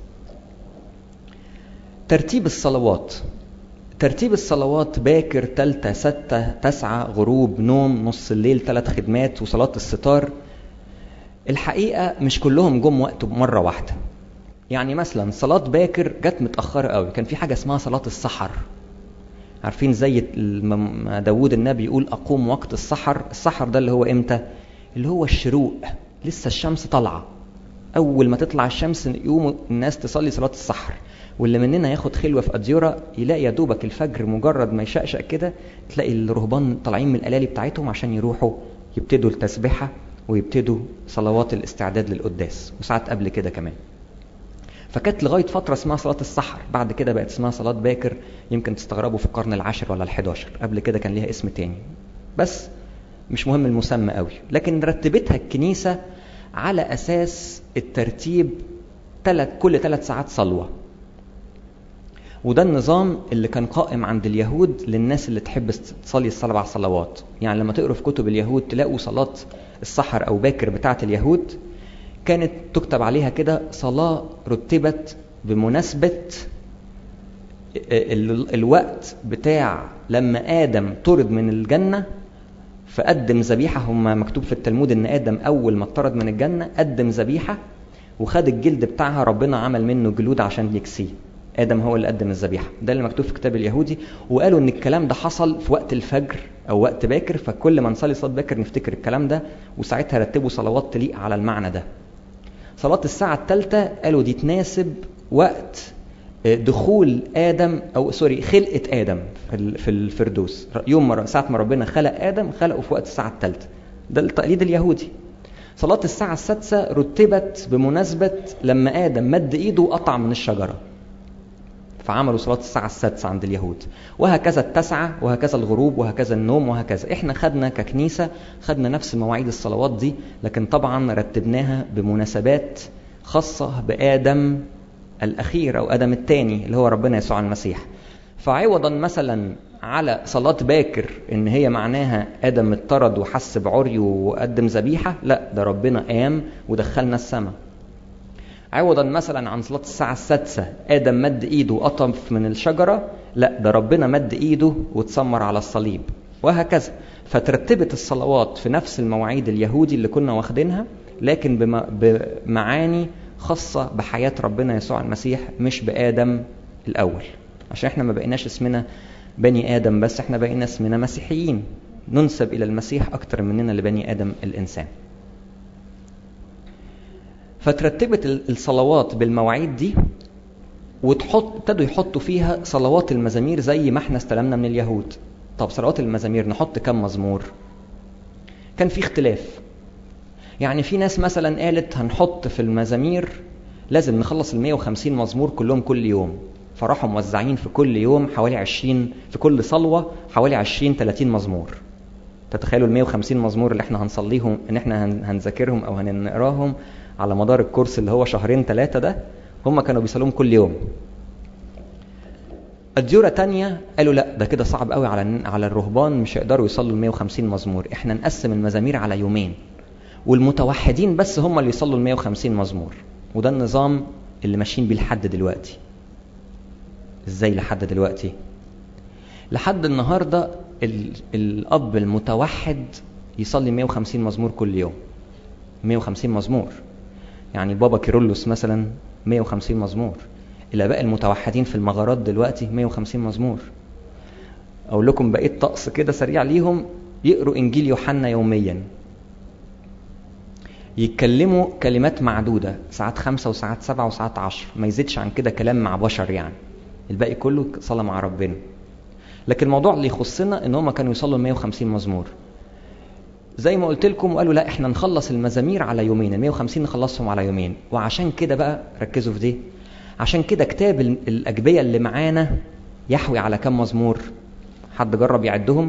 [SPEAKER 1] ترتيب الصلوات باكر، تالتة، 6، 9، غروب، نوم، نص الليل، 3 خدمات، وصلاة الستار. الحقيقة مش كلهم جم وقت مرة واحدة. يعني مثلا صلاة باكر جت متأخرة قوي، كان في حاجة اسمها صلاة السحر. عارفين زي داود النبي يقول أقوم وقت السحر. السحر ده اللي هو إمتى؟ اللي هو الشروق، لسه الشمس طالعة، أول ما تطلع الشمس يقوموا الناس تصلي صلاة السحر. واللي مننا ياخد خلوة في أديرة يلاقي يا دوبك الفجر مجرد ما يشقشق كده تلاقي الرهبان طالعين من الألالي بتاعتهم عشان يروحوا يبتدوا التسبيحة ويبتدوا صلوات الاستعداد للقداس، وساعات قبل كده كمان. فكانت لغاية فترة اسمها صلاة السحر، بعد كده بقت اسمها صلاة باكر، يمكن تستغربوا في القرن العاشر ولا ال11. قبل كده كان ليها اسم تاني، بس مش مهم المسمى قوي. لكن رتبتها الكنيسة على أساس الترتيب كل 3 ساعات صلوة. وده النظام اللي كان قائم عند اليهود للناس اللي تحب تصلي ال7 صلوات. يعني لما تقروا في كتب اليهود تلاقوا صلاة السحر أو باكر بتاعة اليهود كانت تكتب عليها كده صلاة رتبت بمناسبة الوقت بتاع لما آدم طرد من الجنة فقدم ذبيحة. هم مكتوب في التلمود ان آدم أول ما اطرد من الجنة قدم ذبيحة وخد الجلد بتاعها، ربنا عمل منه جلود عشان يكسيه. آدم هو اللي قدم الذبيحة، ده اللي مكتوب في كتاب اليهودي. وقالوا ان الكلام ده حصل في وقت الفجر او وقت باكر، فكل ما نصلي صلاة باكر نفتكر الكلام ده، وساعتها رتبوا صلوات تليق على المعنى ده. صلاة الساعة الثالثة قالوا دي تناسب وقت دخول آدم أو خلقة آدم في الفردوس. يوم ساعة ما ربنا خلق آدم خلقه في وقت الساعة الثالثة، ده التقليد اليهودي. صلاة الساعة السادسة رتبت بمناسبة لما آدم مد إيده وقطع من الشجرة، فعملوا صلاة الساعة السادسة عند اليهود. وهكذا التاسعة، وهكذا الغروب، وهكذا النوم، وهكذا. احنا خدنا ككنيسة خدنا نفس مواعيد الصلوات دي، لكن طبعا رتبناها بمناسبات خاصة بآدم الأخير أو آدم الثاني اللي هو ربنا يسوع المسيح. فعوضا مثلا على صلاة باكر إن هي معناها آدم اتطرد وحس بعري وقدم ذبيحة، لا، ده ربنا قام ودخلنا السماء. عوضا مثلا عن صلاة الساعة السادسة آدم مد إيده وقطف من الشجرة، لا، ده ربنا مد إيده واتسمر على الصليب، وهكذا. فترتبت الصلوات في نفس المواعيد اليهودي اللي كنا واخدينها، لكن بمعاني خاصة بحياة ربنا يسوع المسيح، مش بآدم الأول. عشان احنا ما بقيناش اسمنا بني آدم بس، احنا بقينا اسمنا مسيحيين، ننسب إلى المسيح أكتر مننا لبني آدم الإنسان. فترتبت الصلوات بالمواعيد دي، ابتدوا يحطوا فيها صلوات المزامير زي ما احنا استلمنا من اليهود. طب صلوات المزامير نحط كم مزمور؟ كان في اختلاف. يعني في ناس مثلا قالت هنحط في المزامير لازم نخلص 150 مزمور كلهم كل يوم، فراحوا موزعين في كل يوم حوالي 20، في كل صلوة حوالي 20-30 مزمور. تتخيلوا 150 مزمور اللي احنا هنصليهم ان احنا هنذاكرهم او هنقراهم على مدار الكورس اللي هو 2-3 ده، هم كانوا بيصلوهم كل يوم. أديرة تانية قالوا لا، ده كده صعب قوي على الرهبان، مش هيقدروا يصلوا 150 مزمور، احنا نقسم المزامير على يومين، والمتوحدين بس هم اللي يصلوا 150 مزمور. وده النظام اللي ماشيين بيه لحد دلوقتي. ازاي لحد دلوقتي؟ لحد النهاردة الأب المتوحد يصلي 150 مزمور كل يوم. 150 مزمور، يعني بابا كيرلس مثلا 150 مزمور. الآباء المتوحدين في المغارات دلوقتي 150 مزمور. أقول لكم بقيت طقس كده سريع ليهم، يقروا إنجيل يوحنا يوميا، يتكلموا كلمات معدودة، ساعات 5 وساعات 7 وساعات 10، ما يزيدش عن كده كلام مع بشر يعني، الباقي كله صلاة مع ربنا. لكن الموضوع اللي يخصنا ان هم كانوا يصلوا 150 مزمور زي ما قلت لكم، وقالوا لا، احنا نخلص المزامير على يومين، 150 نخلصهم على يومين. وعشان كده بقى ركزوا في دي، عشان كده كتاب الأجبية اللي معانا يحوي على كم مزمور؟ حد جرب يعدهم؟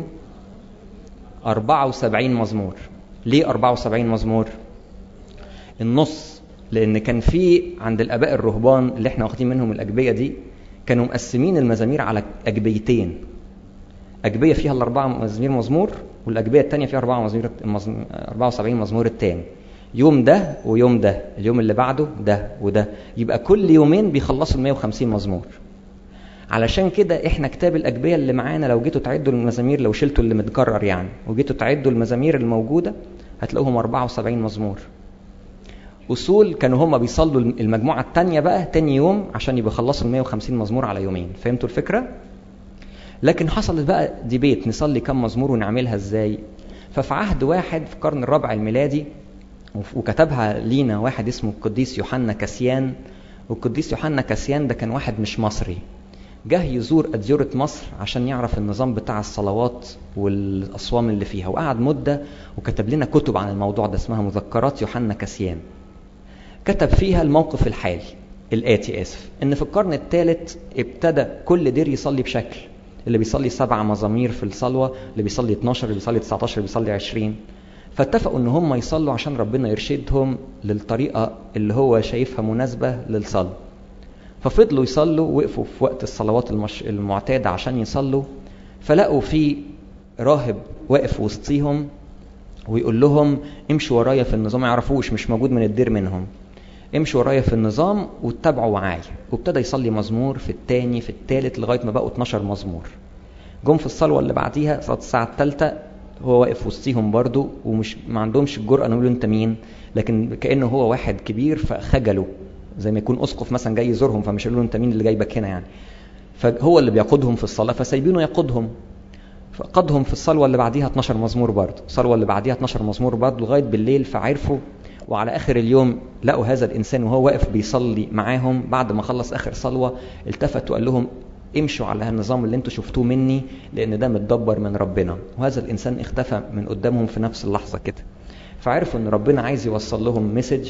[SPEAKER 1] 74 مزمور. ليه 74 مزمور؟ النص، لأن كان في عند الآباء الرهبان اللي احنا واخدين منهم الأجبية دي، كانوا مقسمين المزامير على أجبيتين. أجبية فيها 4 مزمور، والأجبية التانية فيها 74 مزمور التاني. يوم ده ويوم ده، اليوم اللي بعده ده وده، يبقى كل يومين بيخلصوا 150 مزمور. علشان كده احنا كتاب الأجبية اللي معانا لو جيتوا تعدوا المزامير، لو شلتوا اللي متكرر يعني وجيتوا تعدوا المزامير الموجودة هتلاقوهم 74 مزمور. أصول كانوا هم بيصلوا المجموعة التانية بقى تاني يوم عشان يبقى خلصوا 150 مزمور على يومين. فهمتوا الفكرة؟ لكن حصلت بقى ديبيت نصلي كم مزمور ونعملها ازاي. ففي عهد واحد في القرن الرابع الميلادي، وكتبها لينا واحد اسمه القديس يوحنا كاسيان. والقديس يوحنا كاسيان ده كان واحد مش مصري، جه يزور أديرة مصر عشان يعرف النظام بتاع الصلوات والأصوام اللي فيها، وقعد مدة وكتب لنا كتب عن الموضوع ده اسمها مذكرات يوحنا كاسيان. كتب فيها الموقف الحالي الآتي إن في القرن الثالث ابتدى كل دير يصلي بشكل، اللي بيصلي 7 مزامير في الصلوة، اللي بيصلي 12، اللي بيصلي 19، اللي بيصلي 20. فاتفقوا ان هم يصلوا عشان ربنا يرشدهم للطريقة اللي هو شايفها مناسبة للصلاة. ففضلوا يصلوا، وقفوا في وقت الصلوات المعتادة عشان يصلوا، فلقوا في راهب واقف وسطيهم ويقول لهم امشوا ورايا في النظام. ما يعرفوش، مش موجود من الدير منهم. امشوا ورايا في النظام واتبعوا معايا. وابتدى يصلي مزمور في الثاني في الثالث لغاية ما بقوا 12 مزمور. جم في الصلوة اللي بعديها صلاة الساعة الثالثة، هو واقف وسطيهم برضو، ومش ما عندهمش الجرأة نقول انت مين، لكن كأنه هو واحد كبير فخجلوا، زي ما يكون أسقف مثلا جاي يزورهم فمش يقولوا انت مين اللي جايبك هنا يعني. فهو اللي بيقودهم في الصلاة فسايبينه يقودهم. فقادهم في الصلوة اللي بعديها 12 مزمور برضو، الصلوة اللي بعديها 12 مزمور برضو لغاية بالليل. فعرفوا، وعلى آخر اليوم لقوا هذا الإنسان وهو واقف بيصلي معاهم. بعد ما خلص آخر صلوة التفت وقال لهم امشوا على النظام اللي انتوا شفتوه مني، لان ده متدبر من ربنا. وهذا الانسان اختفى من قدامهم في نفس اللحظة كده. فعرفوا ان ربنا عايز يوصل لهم مسج.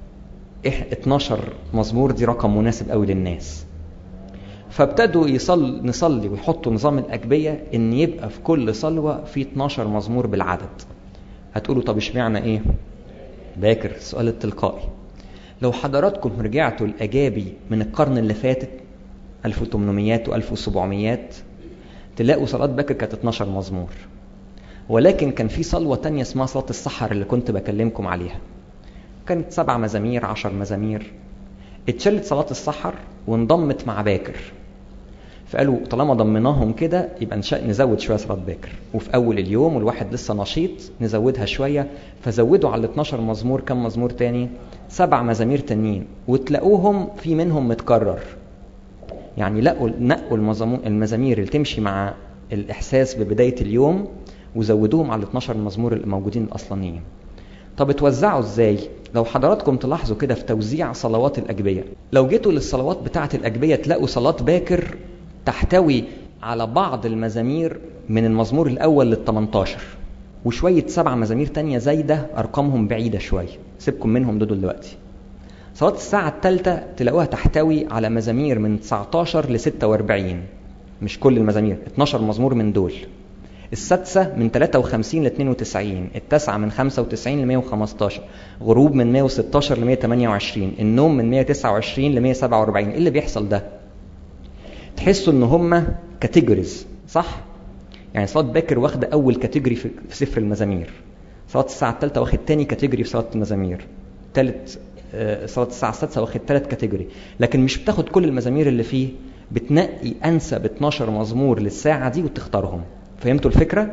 [SPEAKER 1] 12 مزمور دي رقم مناسب قوي للناس. فابتدوا نصلي ويحطوا نظام الأجبية ان يبقى في كل صلوة في 12 مزمور بالعدد. هتقولوا طب اشمعنى ايه باكر؟ السؤال التلقائي. لو حضراتكم رجعتوا الأجابي من القرن اللي فاتت 1800 و1700 تلاقوا صلاة باكر كانت 12 مزمور، ولكن كان في صلوة تانية اسمها صلاة السحر اللي كنت بكلمكم عليها، كانت 7 مزامير 10 مزامير. اتشلت صلاة السحر وانضمت مع باكر، فقالوا طالما ضمناهم كده يبقى نزود شوية صلاة باكر، وفي أول اليوم والواحد لسه نشيط نزودها شوية. فزودوا على 12 مزمور كم مزمور تاني؟ 7 مزامير تانيين، وتلاقوهم في منهم متكرر. يعني نقوا المزامير اللي تمشي مع الإحساس ببداية اليوم وزودوهم على 12 مزمور الموجودين الأصلانيين. طب اتوزعوا ازاي؟ لو حضراتكم تلاحظوا كده في توزيع صلوات الأجبية، لو جيتوا للصلوات بتاعة الأجبية تلاقوا صلاة باكر تحتوي على بعض المزامير من المزمور الأول لل18، وشوية 7 مزامير تانية زايدة أرقامهم بعيدة شوية، سيبكم منهم دلوقتي. صلاة الساعة الثالثة تلاقوها تحتوي على مزامير من 19 ل46، مش كل المزامير، 12 مزمور من دول. السادسة من 53 ل 92، التاسعة من 95 ل 115، غروب من 116 ل 128، النوم من 129 ل 147. ايه اللي بيحصل ده؟ تحسوا ان هم كاتيجوريز، صح؟ يعني صلاة باكر واخدة اول كاتيجوري في سفر المزامير، صلاة الساعة الثالثة واخد تاني كاتيجوري في صلاة المزامير، صلاة الساعة السادسة واخد 3 كاتيجوري. لكن مش بتاخد كل المزامير اللي فيه، بتنقي انسب 12 مزمور للساعة دي وتختارهم. فهمتوا الفكرة؟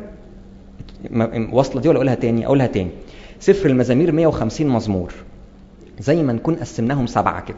[SPEAKER 1] واصلة دي ولا اقولها تاني؟ سفر المزامير 150 مزمور، زي ما نكون قسمناهم 7 كده.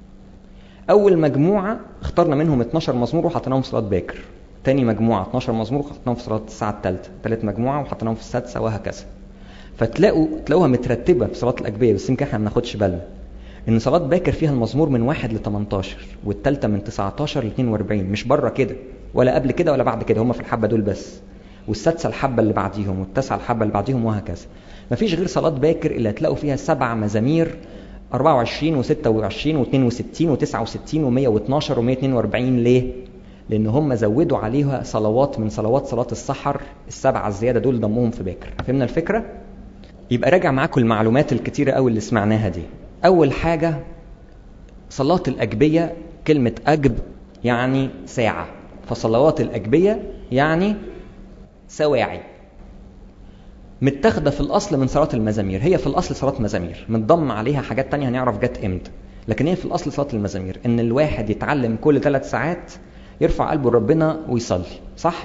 [SPEAKER 1] اول مجموعة اخترنا منهم 12 مزمور وحطيناهم في صلاة باكر، تاني مجموعة 12 مزمور وحطيناهم في صلاة الساعة الثالثة، ثالث مجموعة وحطيناهم في السادسة، وهكذا. فتلاقوها مترتبة في صلاة الأجبية، بس يمكن احنا ما ناخدش بالنا ان صلاة باكر فيها المزمور من 1 ل 18، والثالثة من 19 ل 42، مش بره كده ولا قبل كده ولا بعد كده، هم في الحبة دول بس، والسادسة الحبة اللي بعديهم، والتاسعة الحبة اللي بعديهم، وهكذا. مفيش غير صلاة باكر اللي هتلاقوا فيها 7 مزامير 24 و26 و62 و69 و112 و142. ليه؟ لأن هم زودوا عليها صلوات من صلاة السحر، ال7 الزيادة دول ضموهم في باكر. فهمنا الفكرة؟ يبقى راجع معاكم المعلومات الكتيرة قوي اللي سمعناها دي. أول حاجة صلاة الأجبية، كلمة أجب يعني ساعة، فصلوات الأجبية يعني سواعي، متاخده في الأصل من صلاة المزامير. هي في الأصل صلاة مزامير، متضم عليها حاجات تانية هنعرف جت امتى، لكن هي في الأصل صلاة المزامير. إن الواحد يتعلم كل 3 ساعات يرفع قلبه لربنا ويصلي، صح؟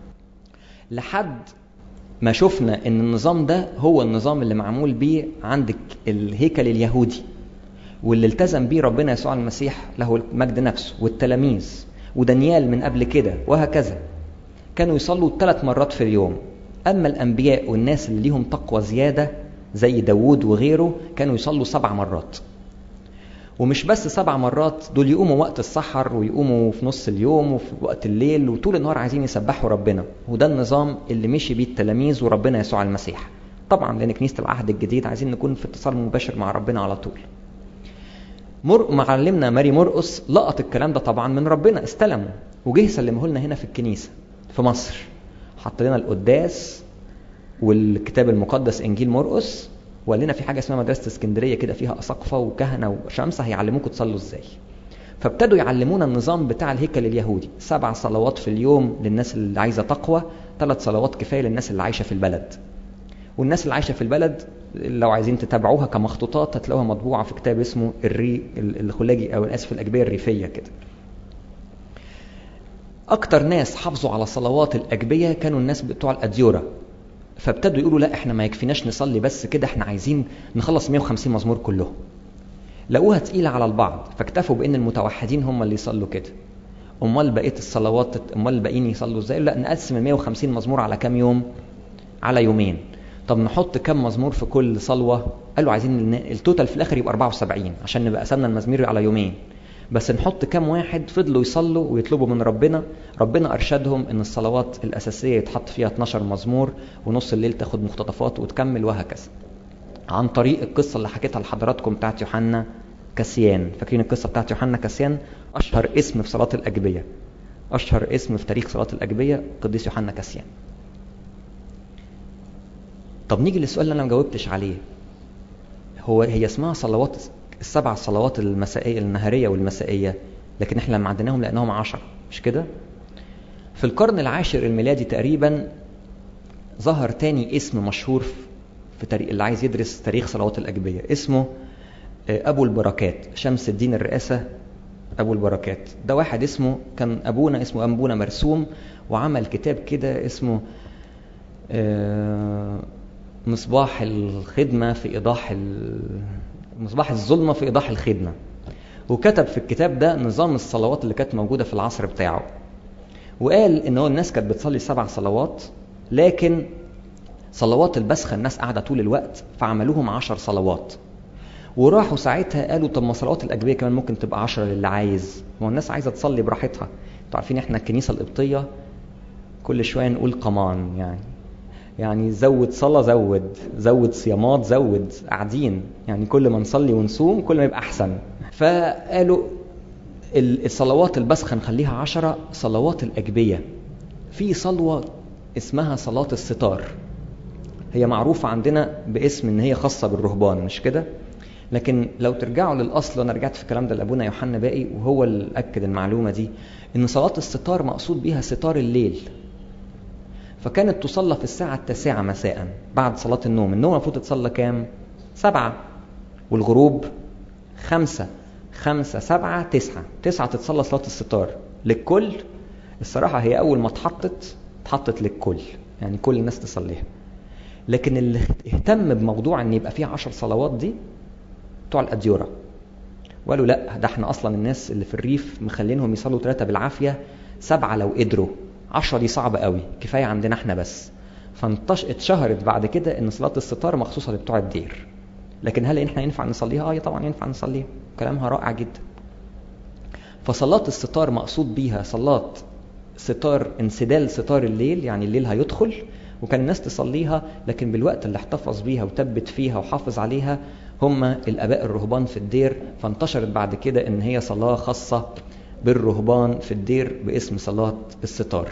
[SPEAKER 1] لحد ما شفنا إن النظام ده هو النظام اللي معمول بيه عندك الهيكل اليهودي، واللي التزم بيه ربنا يسوع المسيح له المجد نفسه، والتلاميذ، ودانيال من قبل كده، وهكذا. كانوا يصلوا 3 مرات في اليوم. أما الأنبياء والناس اللي ليهم تقوى زيادة زي داود وغيره كانوا يصلوا 7 مرات. ومش بس 7 مرات، دول يقوموا وقت السحر ويقوموا في نص اليوم وفي وقت الليل وطول النهار عايزين يسبحوا ربنا. وده النظام اللي مشي بيه التلاميذ وربنا يسوع المسيح. طبعا لأن كنيسة العهد الجديد عايزين نكون في اتصال مباشر مع ربنا على طول. معلمنا ماري مرقس لقط الكلام ده طبعا من ربنا، استلمه وجه يسلمه لنا هنا في الكنيسة في مصر. حط لنا القداس والكتاب المقدس إنجيل مرقس، وقال لنا في حاجة اسمها مدرسة اسكندرية كده فيها أساقفة وكهنة وشمسة هيعلموكم تصلوا ازاي. فابتدوا يعلمونا النظام بتاع الهيكل اليهودي، 7 صلوات في اليوم للناس اللي عايزة تقوى، 3 صلوات كفاية للناس اللي عايشة في البلد. والناس اللي عايشة في البلد لو عايزين تتابعوها كمخطوطات هتلاقوها مطبوعة في كتاب اسمه الخلاجي أو آسف الأجبية الريفية كده. أكتر ناس حافظوا على صلوات الأجبية كانوا الناس بتوع الأديورة. فابتدوا يقولوا لا احنا ما يكفيناش نصلي بس كده، احنا عايزين نخلص 150 مزمور كلهم. لقوها تقيلة على البعض فاكتفوا بأن المتوحدين هم اللي يصلوا كده. امال بقية الصلوات، امال الباقيين يصلوا ازاي؟ لا نقسم 150 مزمور على كام يوم؟ على يومين. طب نحط كام مزمور في كل صلوة؟ قالوا عايزين التوتال في الاخر يبقى 74 عشان نبقى قسمنا المزامير على يومين. بس نحط كام واحد؟ فضلوا يصلوا ويطلبوا من ربنا. ربنا أرشدهم ان الصلوات الأساسية يتحط فيها 12 مزمور، ونص الليل تاخد مقتطفات وتكمل وهكذا. عن طريق القصة اللي حكيتها لحضراتكم بتاعت يوحنا كاسيان. فاكرين القصة بتاعت يوحنا كاسيان؟ أشهر اسم في صلاة الأجبية، أشهر اسم في تاريخ صلاة الأجبية قديس يوحنا كاسيان. طب نيجي للسؤال اللي أنا ما جاوبتش عليه. هي اسمها صلوات ال7 صلوات المسائية النهارية والمسائية، لكن احنا لما عدناهم لأنهم 10 مش كده؟ في القرن العاشر الميلادي تقريبا ظهر تاني اسم مشهور في تاريخ اللي عايز يدرس تاريخ صلوات الأجبية، اسمه أبو البركات، شمس الدين الرئاسة أبو البركات. ده واحد اسمه كان اسمه أنبونا مرسوم، وعمل كتاب كده اسمه مصباح الخدمة في إيضاح مصباح الظلمة في إيضاح الخدمة. وكتب في الكتاب ده نظام الصلوات اللي كانت موجودة في العصر بتاعه، وقال إن هو الناس كانت بتصلي 7 صلوات، لكن صلوات البسخة الناس قاعدة طول الوقت فعملوهم 10 صلوات. وراحوا ساعتها قالوا طب ما صلوات الأجبية كمان ممكن تبقى 10 للي عايز، ما الناس عايزة تصلي براحتها. انتوا عارفين احنا الكنيسة القبطية كل شوية نقول قمان، يعني زود صلاة زود صيامات زود قاعدين، يعني كل ما نصلي ونصوم كل ما يبقى أحسن. فقالوا الصلوات البسخة نخليها 10. صلوات الأجبية في صلوة اسمها صلاة الستار، هي معروفة عندنا باسم ان هي خاصة بالرهبان مش كده؟ لكن لو ترجعوا للأصل، أنا رجعت في الكلام ده لأبونا يوحنا باقي وهو اللي أكد المعلومة دي، إن صلاة الستار مقصود بيها ستار الليل. فكانت تصلى في الساعة 9 مساء بعد صلاة النوم. النوم المفروض تتصلى كام؟ 7، والغروب 5 5 7 9 9 تتصلى صلاة الستار للكل. الصراحة هي أول ما اتحطت للكل، يعني كل الناس تصليها. لكن اللي اهتم بموضوع ان يبقى فيه 10 صلوات دي بتوع الأديورة، وقالوا لا ده احنا اصلا الناس اللي في الريف مخلينهم يصلوا 3 بالعافية، 7 لو قدروا، 10 دي صعبة قوي، كفاية عندنا احنا بس. اتشهرت بعد كده ان صلاة الستار مخصوصة لبتوع الدير. لكن هل احنا ينفع نصليها؟ طبعا ينفع نصليها، كلامها رائع جدا. فصلاة الستار مقصود بيها صلاة ستار، انسدال ستار الليل، يعني الليل هيدخل وكان الناس تصليها، لكن بالوقت اللي احتفظ بيها وتبت فيها وحافظ عليها هم الآباء الرهبان في الدير. فانتشرت بعد كده ان هي صلاة خاصة بالرهبان في الدير باسم صلاة الستار.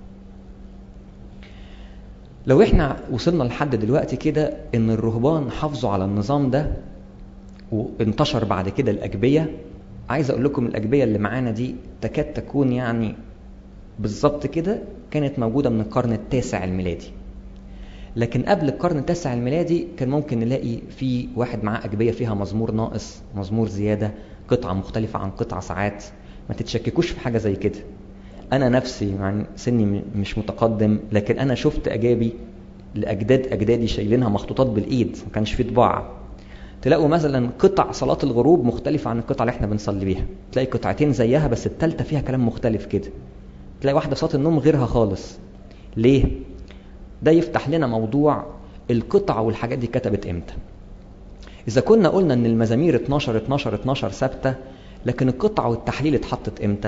[SPEAKER 1] لو احنا وصلنا لحد دلوقتي كده ان الرهبان حافظوا على النظام ده وانتشر بعد كده الأجبية، عايز اقول لكم الأجبية اللي معانا دي تكاد تكون يعني بالظبط كده كانت موجودة من القرن التاسع الميلادي. لكن قبل القرن التاسع الميلادي كان ممكن نلاقي في واحد معاه أجبية فيها مزمور ناقص، مزمور زيادة، قطعة مختلفة عن قطعة ساعات. ما تتشككوش في حاجة زي كده. أنا نفسي يعني سني مش متقدم، لكن أنا شفت أجابي أجدادي شايلينها مخطوطات بالإيد، ما كانش فيه طباعة. تلاقوا مثلا قطع صلاة الغروب مختلفة عن القطعة اللي احنا بنصلي بيها، تلاقي قطعتين زيها بس التالتة فيها كلام مختلف كده. تلاقي واحدة صلاة النوم غيرها خالص. ليه؟ ده يفتح لنا موضوع القطع والحاجات دي كتبت امتى. إذا كنا قلنا أن المزامير 12 ثابتة، لكن القطع والتحليل اتحطت إمتى؟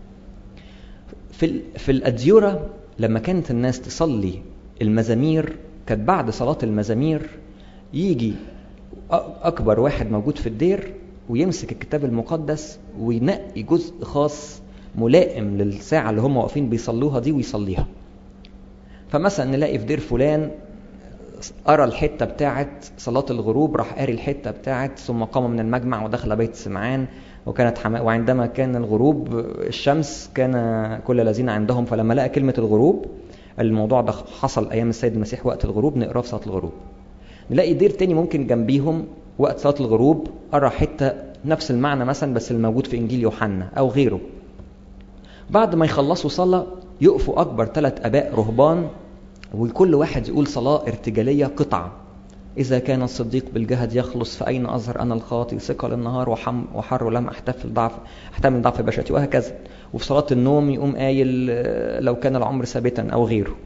[SPEAKER 1] في الأديرة لما كانت الناس تصلي المزامير، كانت بعد صلاة المزامير يجي أكبر واحد موجود في الدير ويمسك الكتاب المقدس وينقي جزء خاص ملائم للساعة اللي هم واقفين بيصلوها دي ويصليها. فمثلا نلاقي في دير فلان قرأ الحتة بتاعت صلاة الغروب، راح قاري الحتة بتاعت ثم قام من المجمع ودخل بيت سمعان وكانت وعندما كان الغروب الشمس كان كل الذين عندهم. فلما لقى كلمة الغروب، الموضوع ده حصل أيام السيد المسيح وقت الغروب، نقرأ في صلاة الغروب. نلاقي دير تاني ممكن جنبيهم وقت صلاة الغروب قرأ حتة نفس المعنى مثلا بس الموجود في إنجيل يوحنا أو غيره. بعد ما يخلصوا صلاة يقفوا أكبر 3 آباء رهبان وكل واحد يقول صلاة ارتجالية قطعة. إذا كان الصديق بالجهد يخلص فأين أظهر أنا الخاطئ، ثقل النهار وحر لم أحتمل ضعف بشرتي، وهكذا. وفي صلاة النوم يقوم قايل لو كان العمر ثابتا أو غيره.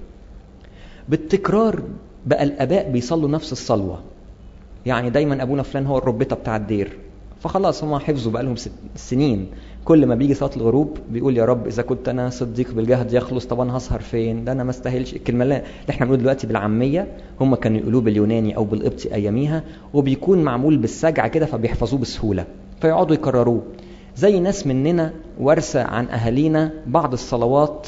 [SPEAKER 1] بالتكرار بقى الآباء بيصلوا نفس الصلوة، يعني دايما أبونا فلان هو الربطة بتاع الدير، فخلاص هم حفظوا بقى لهم سنين. كل ما بيجي صلاة الغروب بيقول يا رب إذا كنت أنا صديق بالجهد يخلص، طب أنا هسهر فين؟ ده أنا ما استاهلش. الكلمة اللي احنا بنقول دلوقتي بالعامية هم كانوا يقولوه باليوناني أو بالقبطي أياميها، وبيكون معمول بالسجع كده فبيحفظوه بسهولة فيقعدوا يكرروه. زي ناس مننا ورثة عن أهالينا بعض الصلوات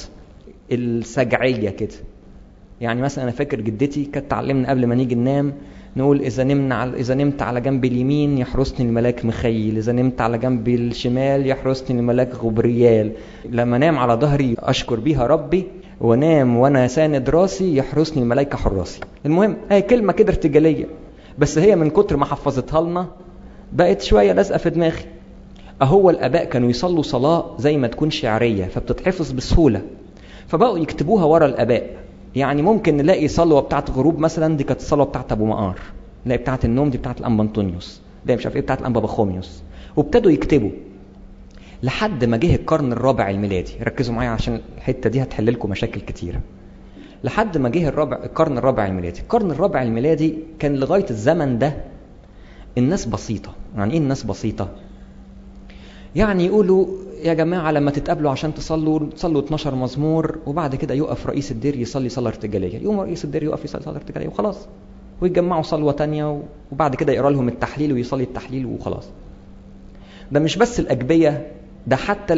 [SPEAKER 1] السجعية كده. يعني مثلا أنا فاكر جدتي كانت تعلمنا قبل ما نيجي ننام نقول إذا نمت على جنب اليمين يحرسني الملاك مخيل، إذا نمت على جنب الشمال يحرسني الملاك غبريال، لما نام على ظهري أشكر بيها ربي، ونام وأنا ساند راسي يحرسني الملائكة حراسي. المهم هي كلمة كده ارتجالية، بس هي من كتر ما حفظتها لنا بقت شوية لازقة في دماغي. أهو الآباء كانوا يصلوا صلاة زي ما تكون شعرية فبتتحفظ بسهولة، فبقوا يكتبوها ورا الآباء. يعني ممكن نلاقي صلوة بتاعت غروب مثلا دي كانت الصلوة بتاعت أبو مقار، نلاقي بتاعت النوم دي بتاعت الأنبا أنطونيوس، ده مش عارف إيه بتاعت الأنبا بخوميوس، وابتدوا يكتبوا لحد ما جه القرن الرابع الميلادي. ركزوا معايا عشان الحتة دي هتحل لكم مشاكل كتيرة. لحد ما جه القرن الرابع الميلادي. القرن الرابع الميلادي كان لغاية الزمن ده الناس بسيطة. يعني إيه الناس بسيطة؟ يعني يقولوا يا جماعة لما تتقابلوا عشان تصلوا 12 مزمور، وبعد كده يقف رئيس الدير يصلي صلاة ارتجالية، يقوم رئيس الدير يقف يصلي صلاة ارتجالية وخلاص، ويتجمعوا صلوة تانية وبعد كده يقرأ لهم التحليل ويصلي التحليل وخلاص. ده مش بس الأجبية، ده حتى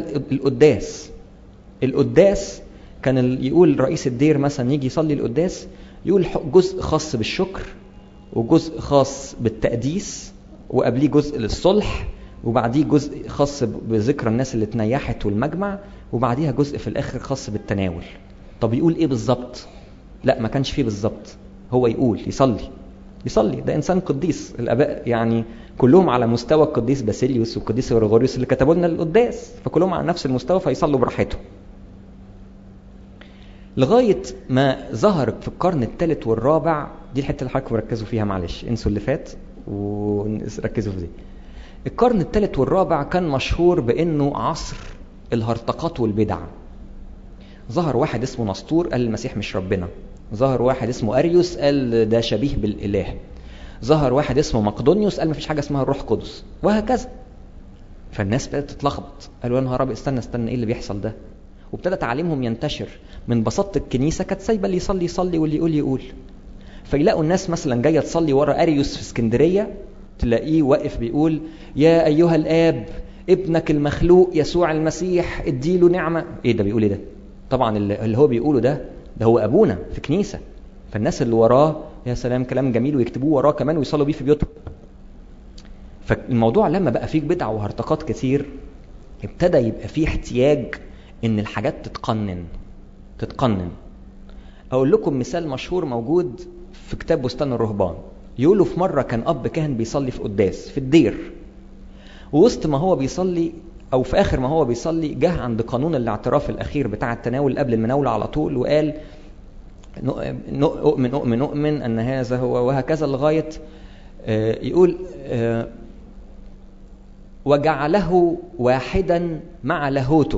[SPEAKER 1] القداس كان يقول رئيس الدير مثلا يجي يصلي القداس يقول جزء خاص بالشكر وجزء خاص بالتقديس وقبليه جزء للصلح وبعديه جزء خاص بذكرى الناس اللي تنيحت والمجمع وبعديها جزء في الآخر خاص بالتناول. طب يقول ايه بالظبط؟ لا ما كانش فيه بالظبط، هو يقول يصلي. ده إنسان قديس. الآباء يعني كلهم على مستوى القديس باسيليوس والقديس غريغوريوس اللي كتبوا لنا القداس، فكلهم على نفس المستوى فيصلوا براحتهم. لغاية ما ظهر في القرن الثالث والرابع، دي الحتة اللي حضراتكم ركزوا فيها، معلش انسوا اللي فات وركزوا في دي. القرن الثالث والرابع كان مشهور بأنه عصر الهرطقات والبدع. ظهر واحد اسمه نسطور قال المسيح مش ربنا، ظهر واحد اسمه أريوس قال ده شبيه بالإله، ظهر واحد اسمه مقدونيوس قال مفيش حاجة اسمها الروح القدس، وهكذا. فالناس بدأت تتلخبط، قالوا يا نهار أبيض استنى ايه اللي بيحصل ده؟ وابتدى تعليمهم ينتشر. من بساطة الكنيسة كانت سايبة اللي يصلي واللي يقول. فيلاقوا الناس مثلا جاية تصلي ورا أريوس في اسكندرية، تلاقيه واقف بيقول يا أيها الآب ابنك المخلوق يسوع المسيح اديله نعمة. ايه ده بيقول ايه ده؟ طبعا اللي هو بيقوله ده هو أبونا في كنيسة. فالناس اللي وراه يا سلام كلام جميل ويكتبوه وراه كمان ويصلوا بيه في بيوتهم. فالموضوع لما بقى فيه بدع وهرطقات كتير ابتدى يبقى فيه احتياج ان الحاجات تتقنن. اقول لكم مثال مشهور موجود في كتاب بستان الرهبان. يقولوا في مرة كان أب كاهن بيصلي في قداس في الدير، ووسط ما هو بيصلي أو في آخر ما هو بيصلي جه عند قانون الاعتراف الأخير بتاع التناول قبل المناولة على طول، وقال نؤمن أن هذا هو، وهكذا لغاية يقول وجعله واحدا مع لاهوته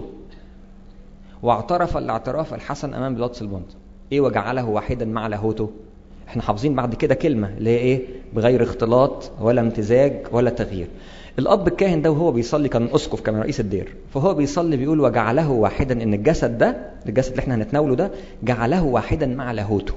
[SPEAKER 1] واعترف الاعتراف الحسن أمام بيلاطس البنطي. إيه وجعله واحدا مع لاهوته؟ احنا حافظين بعد كده كلمة اللي هي ايه؟ بغير اختلاط ولا امتزاج ولا تغيير. الاب الكاهن ده وهو بيصلي، كان اسقف، كان رئيس الدير، فهو بيصلي بيقول وجعله واحدا، ان الجسد ده، الجسد اللي احنا هنتناوله ده، جعله واحدا مع لاهوته.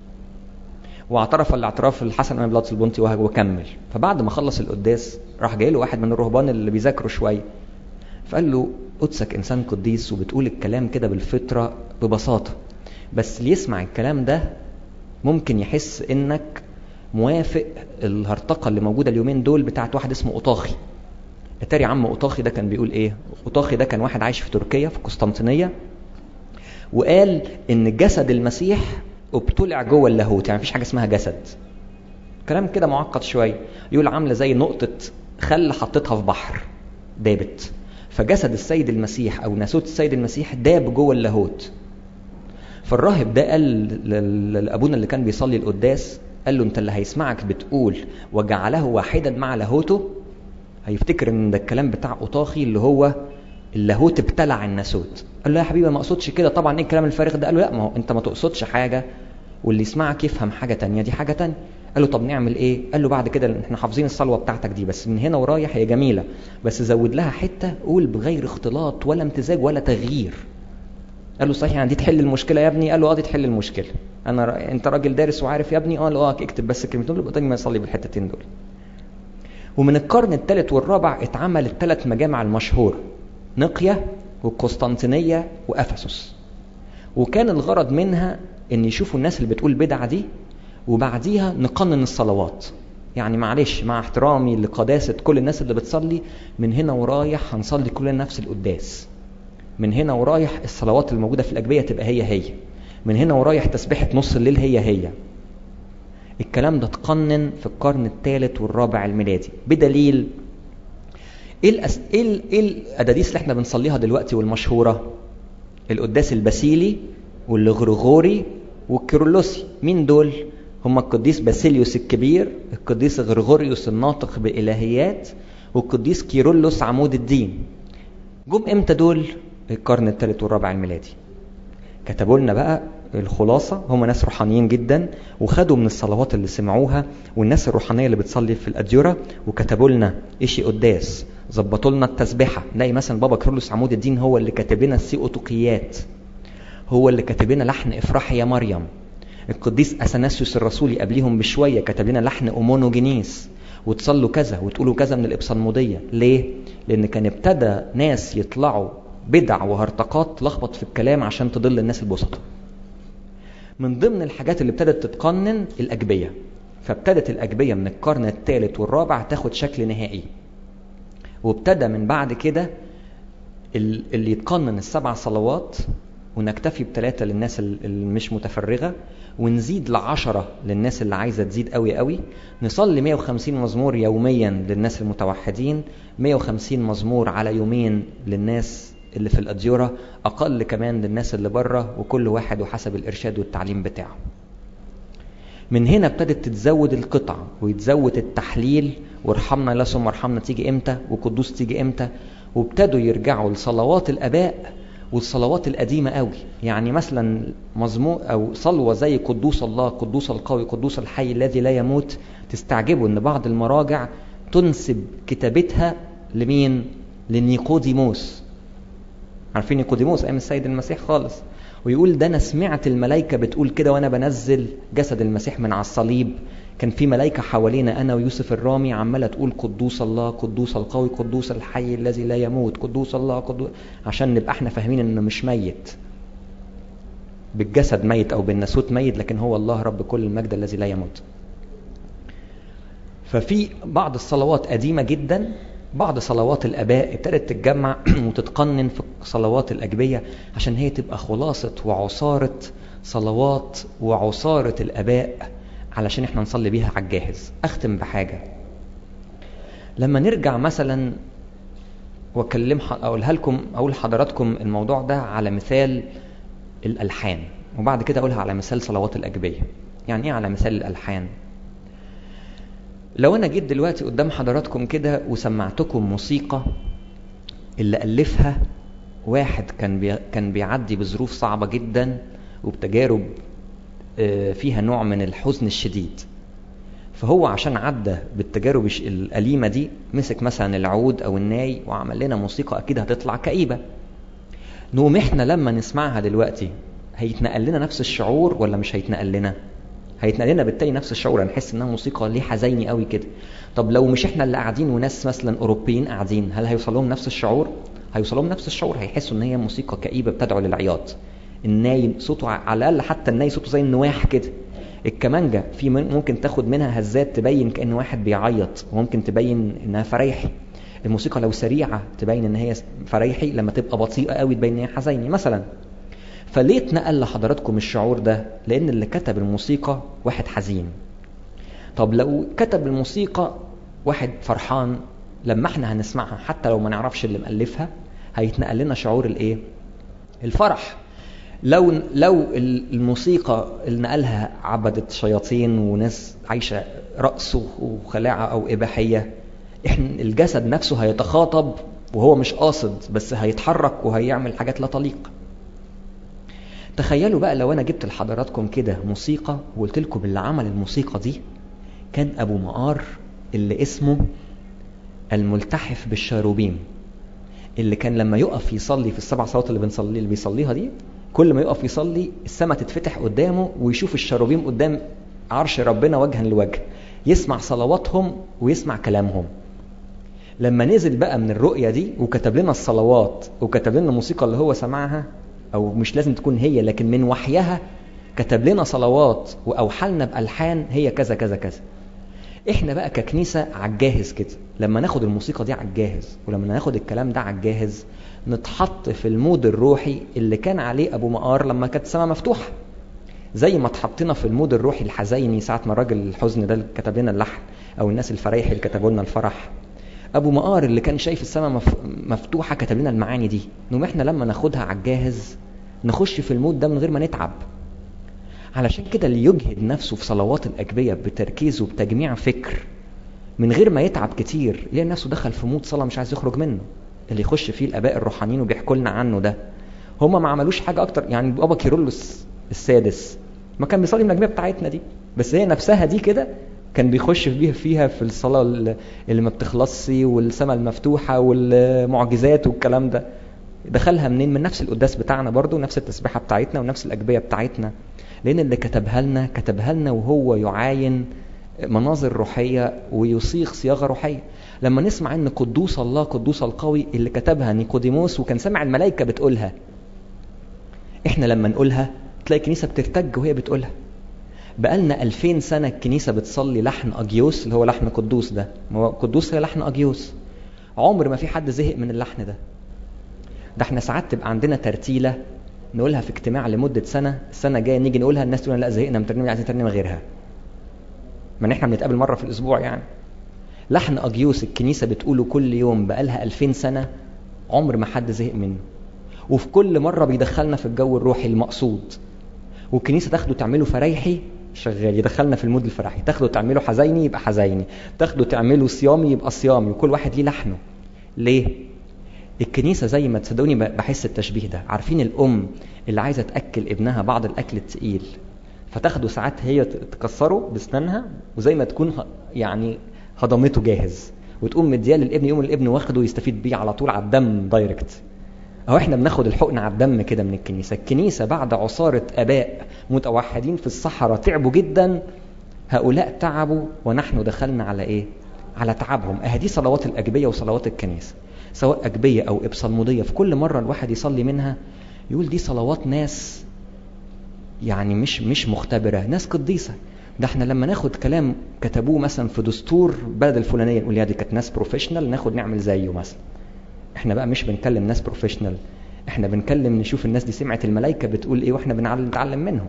[SPEAKER 1] واعترف الاعتراف الحسن امام بيلاطس البنطي وكمل. فبعد ما خلص القداس راح جاي له واحد من الرهبان اللي بيذاكروا شويه، فقال له قدسك انسان قديس وبتقول الكلام كده بالفطره ببساطه، بس اللي يسمع الكلام ده ممكن يحس انك موافق الهرطقه اللي موجوده اليومين دول بتاعت واحد اسمه اوطاخي. اتاري عم اوطاخي ده كان بيقول ايه؟ اوطاخي ده كان واحد عايش في تركيا في قسطنطينيه، وقال ان جسد المسيح ابتلع جوه اللاهوت، يعني مفيش حاجه اسمها جسد. كلام كده معقد شويه، يقول عامله زي نقطه خل حطيتها في بحر دابت، فجسد السيد المسيح او ناسوت السيد المسيح داب جوه اللاهوت. فالراهب ده قال لابونا اللي كان بيصلي القداس، قال له انت اللي هيسمعك بتقول وجعله واحدا مع لاهوته هيفتكر ان ده الكلام بتاع اوطاخي اللي هو اللاهوت ابتلع الناسوت. قال له يا حبيبي ما اقصدش كده طبعا، ايه الكلام الفارغ ده؟ قال له لا، ما هو انت ما تقصدش حاجه واللي يسمعك يفهم حاجه تانية، دي حاجه تانية. قال له طب نعمل ايه؟ قال له بعد كده احنا حافظين الصلوه بتاعتك دي، بس من هنا ورايح هي جميله، بس زود لها حته قول بغير اختلاط ولا امتزاج ولا تغيير. قال له صحيح يعني دي تحل المشكله يا ابني؟ قال له دي تحل المشكله، انت راجل دارس وعارف يا ابني. قال له اكتب بس الكلمتين دول قدامي ما يصلي بالحتتين دول. ومن القرن الثالث والرابع اتعمل الثلاث مجامع المشهور، نقيا والقسطنطينيه وافسس، وكان الغرض منها ان يشوفوا الناس اللي بتقول بدعه دي وبعديها نقنن الصلوات. يعني معلش مع احترامي لقداسه كل الناس اللي بتصلي، من هنا ورايح هنصلي كلنا نفس القداس، من هنا ورايح الصلوات الموجوده في الاجبيه تبقى هي، من هنا ورايح تسبيحه نص الليل هي. الكلام ده اتقنن في القرن الثالث والرابع الميلادي. بدليل ايه القداديس اللي احنا بنصليها دلوقتي والمشهوره؟ القداس الباسيلي والغرغوري والكيرلسي. مين دول؟ هم القديس باسيليوس الكبير، القديس غرغوريوس الناطق بالالهيات، والقديس كيرلس عمود الدين. جم امتى دول؟ القرن الثالث والرابع الميلادي. كتبوا لنا بقى الخلاصة، هم ناس روحانيين جدا وخدوا من الصلوات اللي سمعوها والناس الروحانية اللي بتصلي في الأديرة، وكتبوا لنا إشي قداس، ظبطوا لنا التسبيحة. نلاقي مثلا بابا كيرلس عمود الدين هو اللي كاتب لنا السيئوتوقيات، هو اللي كاتب لنا لحن افرحي يا مريم. القديس اثناسيوس الرسولي قبليهم بشوية كتب لنا لحن أمونوجينيس، وتصلوا كذا وتقولوا كذا من الإبصالمودية. ليه؟ لأن كان ابتدى ناس يطلعوا بدع وهرطقات تلخبط في الكلام عشان تضل الناس البسطة. من ضمن الحاجات اللي ابتدت تتقنن الأجبية، فابتدت الأجبية من القرن الثالث والرابع تاخد شكل نهائي، وابتدى من بعد كده اللي يتقنن السبع صلوات، ونكتفي ب3 للناس اللي مش متفرغة، ونزيد ل10 للناس اللي عايزة تزيد قوي قوي. نصلي 150 مزمور يوميا للناس المتوحدين، 150 مزمور على يومين للناس اللي في الأديرة، أقل كمان للناس اللي بره، وكل واحد وحسب الإرشاد والتعليم بتاعه. من هنا ابتدت تتزود القطع ويتزود التحليل، وارحمنا لا ثم ارحمنا تيجي امتى، وقدوس تيجي امتى، وابتدوا يرجعوا لصلوات الآباء والصلوات القديمة قوي. يعني مثلا مزمور أو صلوة زي قدوس الله، قدوس القوي، قدوس الحي الذي لا يموت، تستعجبوا ان بعض المراجع تنسب كتابتها لمين؟ لنيقوديموس. عارفين نيقوديموس ايام السيد المسيح خالص، ويقول ده انا سمعت الملائكة بتقول كده وانا بنزل جسد المسيح من على الصليب، كان في ملائكة حوالينا انا ويوسف الرامي عمالة تقول قدوس الله، قدوس القوي، قدوس الحي الذي لا يموت، قدوس الله قدوس، عشان نبقى احنا فاهمين انه مش ميت بالجسد، ميت او بالناسوت ميت، لكن هو الله رب كل المجد الذي لا يموت. ففي بعض الصلوات قديمة جدا، بعض صلوات الآباء ابتدت تتجمع وتتقنن في صلوات الأجبية، عشان هي تبقى خلاصة وعصارة صلوات وعصارة الآباء، علشان احنا نصلي بيها على الجاهز. أختم بحاجة، لما نرجع مثلا أقول حضراتكم الموضوع ده على مثال الألحان، وبعد كده أقولها على مثال صلوات الأجبية. يعني إيه على مثال الألحان؟ لو أنا جيت دلوقتي قدام حضراتكم كده وسمعتكم موسيقى اللي ألفها واحد كان بيعدي بظروف صعبة جدا وبتجارب فيها نوع من الحزن الشديد. فهو عشان عدى بالتجارب الأليمة دي مسك مثلا العود أو الناي وعمل لنا موسيقى أكيد هتطلع كئيبة. نقوم إحنا لما نسمعها دلوقتي هيتنقل لنا نفس الشعور ولا مش هيتنقل لنا؟ هيتنقل لنا بالتالي نفس الشعور، هنحس إنها موسيقى ليه حزيني قوي كده. طب لو مش إحنا اللي قاعدين وناس مثلا أوروبيين قاعدين، هل هيوصلهم نفس الشعور؟ هيوصلهم نفس الشعور، هيحسوا إن هي موسيقى كئيبة بتدعو للعياط. الناي صوته على الأقل، حتى الناي صوته زي النواح كده. الكمانجة في ممكن تاخد منها هزات تبين كأن واحد بيعيط، وممكن تبين إنها فريحي. الموسيقى لو سريعة تبين إن هي فريحي، لما تبقى بطيئة قوي تبين إن هي حزيني مثلا. فليه اتنقل لحضراتكم الشعور ده؟ لأن اللي كتب الموسيقى واحد حزين. طب لو كتب الموسيقى واحد فرحان، لما احنا هنسمعها حتى لو ما نعرفش اللي مألفها هيتنقل لنا شعور الايه؟ الفرح. لو الموسيقى اللي نقلها عبدة شياطين وناس عايشة رقص وخلاعة أو إباحية، إحنا الجسد نفسه هيتخاطب وهو مش قاصد، بس هيتحرك وهيعمل حاجات لا تليق. تخيلوا بقى لو أنا جبت لحضراتكم كده موسيقى وقلت لكم اللي عمل الموسيقى دي كان أبو مقار، اللي اسمه الملتحف بالشاروبيم، اللي كان لما يقف يصلي في السبع صلوات اللي بيصليها دي، كل ما يقف يصلي السماء تتفتح قدامه ويشوف الشاروبيم قدام عرش ربنا وجها لوجه، يسمع صلواتهم ويسمع كلامهم. لما نزل بقى من الرؤية دي وكتب لنا الصلوات وكتب لنا الموسيقى اللي هو سمعها، أو مش لازم تكون هي لكن من وحيها كتب لنا صلوات وأوحلنا بألحان هي كذا كذا كذا. احنا بقى ككنيسة عالجاهز كده، لما ناخد الموسيقى دي عالجاهز ولما ناخد الكلام ده عالجاهز نتحط في المود الروحي اللي كان عليه أبو مقار لما كانت السماء مفتوحة. زي ما اتحطينا في المود الروحي الحزيني ساعة ما الراجل الحزن ده اللي كتب لنا اللحن، أو الناس الفرايح اللي كتبوا لنا الفرح، أبو مقار اللي كان شايف السماء مفتوحة كتب لنا المعاني دي. نقوم احنا لما ناخدها عالجاهز نخش في المود ده من غير ما نتعب. علشان كده اللي يجهد نفسه في صلوات الأجبية بتركيز وبتجميع فكر من غير ما يتعب كتير، يلاقي نفسه دخل في مود صلاة مش عايز يخرج منه. اللي يخش فيه الآباء الروحانيين وبيحكوا لنا عنه ده، هما ما عملوش حاجة أكتر. يعني بابا كيرلس السادس ما كان بيصلي من الأجبية بتاعتنا دي، بس هي نفسها دي كده كان بيخش فيها في الصلاة اللي ما بتخلصش والسماء المفتوحة والمعجزات والكلام ده. دخلها منين؟ من نفس القداس بتاعنا برضو، نفس التسبيحة بتاعتنا ونفس الأجبية بتاعتنا، لأن اللي كتبها لنا وهو يعاين مناظر روحية ويصيغ صياغة روحية. لما نسمع ان قدوس الله قدوس القوي اللي كتبها نيقوديموس وكان سمع الملائكة بتقولها، احنا لما نقولها تلاقي الكنيسة بترتج وهي بتقولها. بقالنا 2000 سنة الكنيسة بتصلي لحن أجيوس اللي هو لحن قدوس ده، قدوس هي لحن أجيوس. عمر ما في حد زهق من اللحن ده. ده احنا ساعات تبقى عندنا ترتيلة نقولها في اجتماع لمدة سنة، السنة الجاية نيجي نقولها الناس تقول لا زهقنا من ترنيمة، عايزين ترنيمة غيرها. ما احنا بنتقابل مرة في الأسبوع يعني. لحن أجيوس الكنيسة بتقوله كل يوم بقالها 2000 سنة، عمر ما حد زهق منه، وفي كل مرة بيدخلنا في الجو الروحي المقصود. والكنيسة تاخده تعمله فريحي شغال يدخلنا في المود الفرحي، تاخده تعمله حزيني يبقى حزيني، تاخده تعمله صيامي يبقى صيامي، وكل واحد ليه لحنه. ليه؟ الكنيسة زي ما تصدقوني بحس التشبيه ده، عارفين الأم اللي عايزة تأكل ابنها بعض الأكل التقيل، فتاخده ساعات هي تكسره بسنانها وزي ما تكون يعني هضمته جاهز، وتقوم مدياه للابن، يوم الابن واخده يستفيد بيه على طول على الدم دايركت. اهو احنا بناخد الحقن على الدم كده من الكنيسة. الكنيسة بعد عصارة آباء متوحدين في الصحراء تعبوا جدا، هؤلاء تعبوا ونحن دخلنا على ايه؟ على تعبهم. دي صلوات الأجبية وصلوات الكنيسة، سواء أجبية أو إبصالمودية، في كل مرة الواحد يصلي منها يقول دي صلوات ناس يعني مش مختبرة، ناس قديسة. ده احنا لما ناخد كلام كتبوه مثلا في دستور بلد الفلانية نقول يا دي كانت ناس بروفيشنال، ناخد نعمل زيه مثلا. احنا بقى مش بنكلم ناس بروفيشنال، احنا بنكلم نشوف الناس دي سمعت الملائكة بتقول ايه واحنا بنتعلم منهم.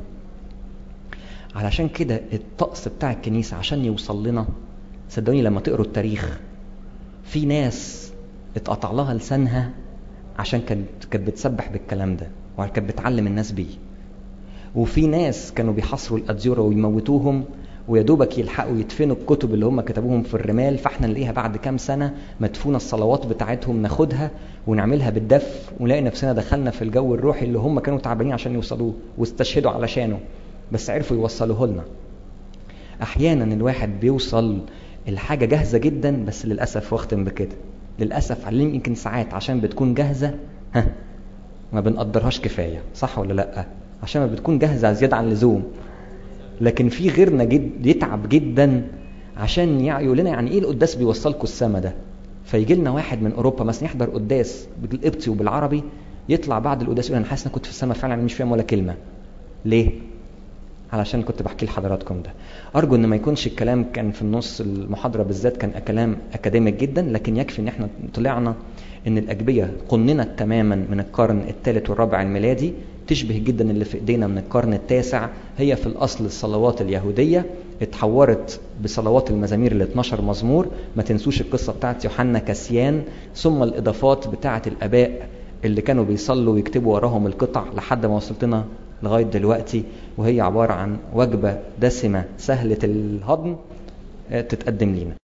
[SPEAKER 1] علشان كده الطقس بتاع الكنيسة عشان يوصل لنا، صدقوني لما تقروا التاريخ في ناس اتقطع لها لسانها عشان كانت بتسبح بالكلام ده وكانت بتعلم الناس بيه، وفي ناس كانوا بيحصروا الأديرة ويموتوهم ويدوبك يلحقوا يدفنوا الكتب اللي هم كتبوهم في الرمال، فاحنا نلاقيها بعد كام سنة مدفونة الصلوات بتاعتهم، ناخدها ونعملها بالدف ونلاقي نفسنا دخلنا في الجو الروحي اللي هم كانوا تعبانين عشان يوصلوه واستشهدوا علشانه. بس عرفوا يوصلوه لنا. احيانا الواحد بيوصل الحاجة جاهزة جدا، بس للأسف واختم بكده، للأسف علم يمكن ساعات عشان بتكون جاهزة ما بنقدرهاش كفاية، صح ولا لأ؟ عشان ما بتكون جاهزة زيادة عن اللزوم. لكن في غيرنا يتعب جدا عشان يقول لنا يعني ايه القداس بيوصلكوا السما ده. فيجي لنا واحد من اوروبا مثلا يحضر قداس بالقبطي وبالعربي، يطلع بعد القداس يقول انا حاسس ان كنت في السما فعلا، مش فاهم ولا كلمة. ليه؟ علشان كنت بحكي لحضراتكم ده. ارجو ان ما يكونش الكلام كان في النص المحاضرة بالذات كان كلام اكاديميك جدا، لكن يكفي ان احنا طلعنا ان الاجبية قننت تماما من القرن الثالث والرابع الميلادي، تشبه جدا اللي في ايدينا من القرن التاسع. هي في الاصل الصلوات اليهودية اتحورت بصلوات المزامير ال 12 مزمور. ما تنسوش القصة بتاعت يوحنا كاسيان، ثم الاضافات بتاعت الاباء اللي كانوا بيصلوا ويكتبوا وراهم القطع لحد ما وصلتنا لغاية دلوقتي، وهي عبارة عن وجبة دسمة سهلة الهضم تتقدم لنا.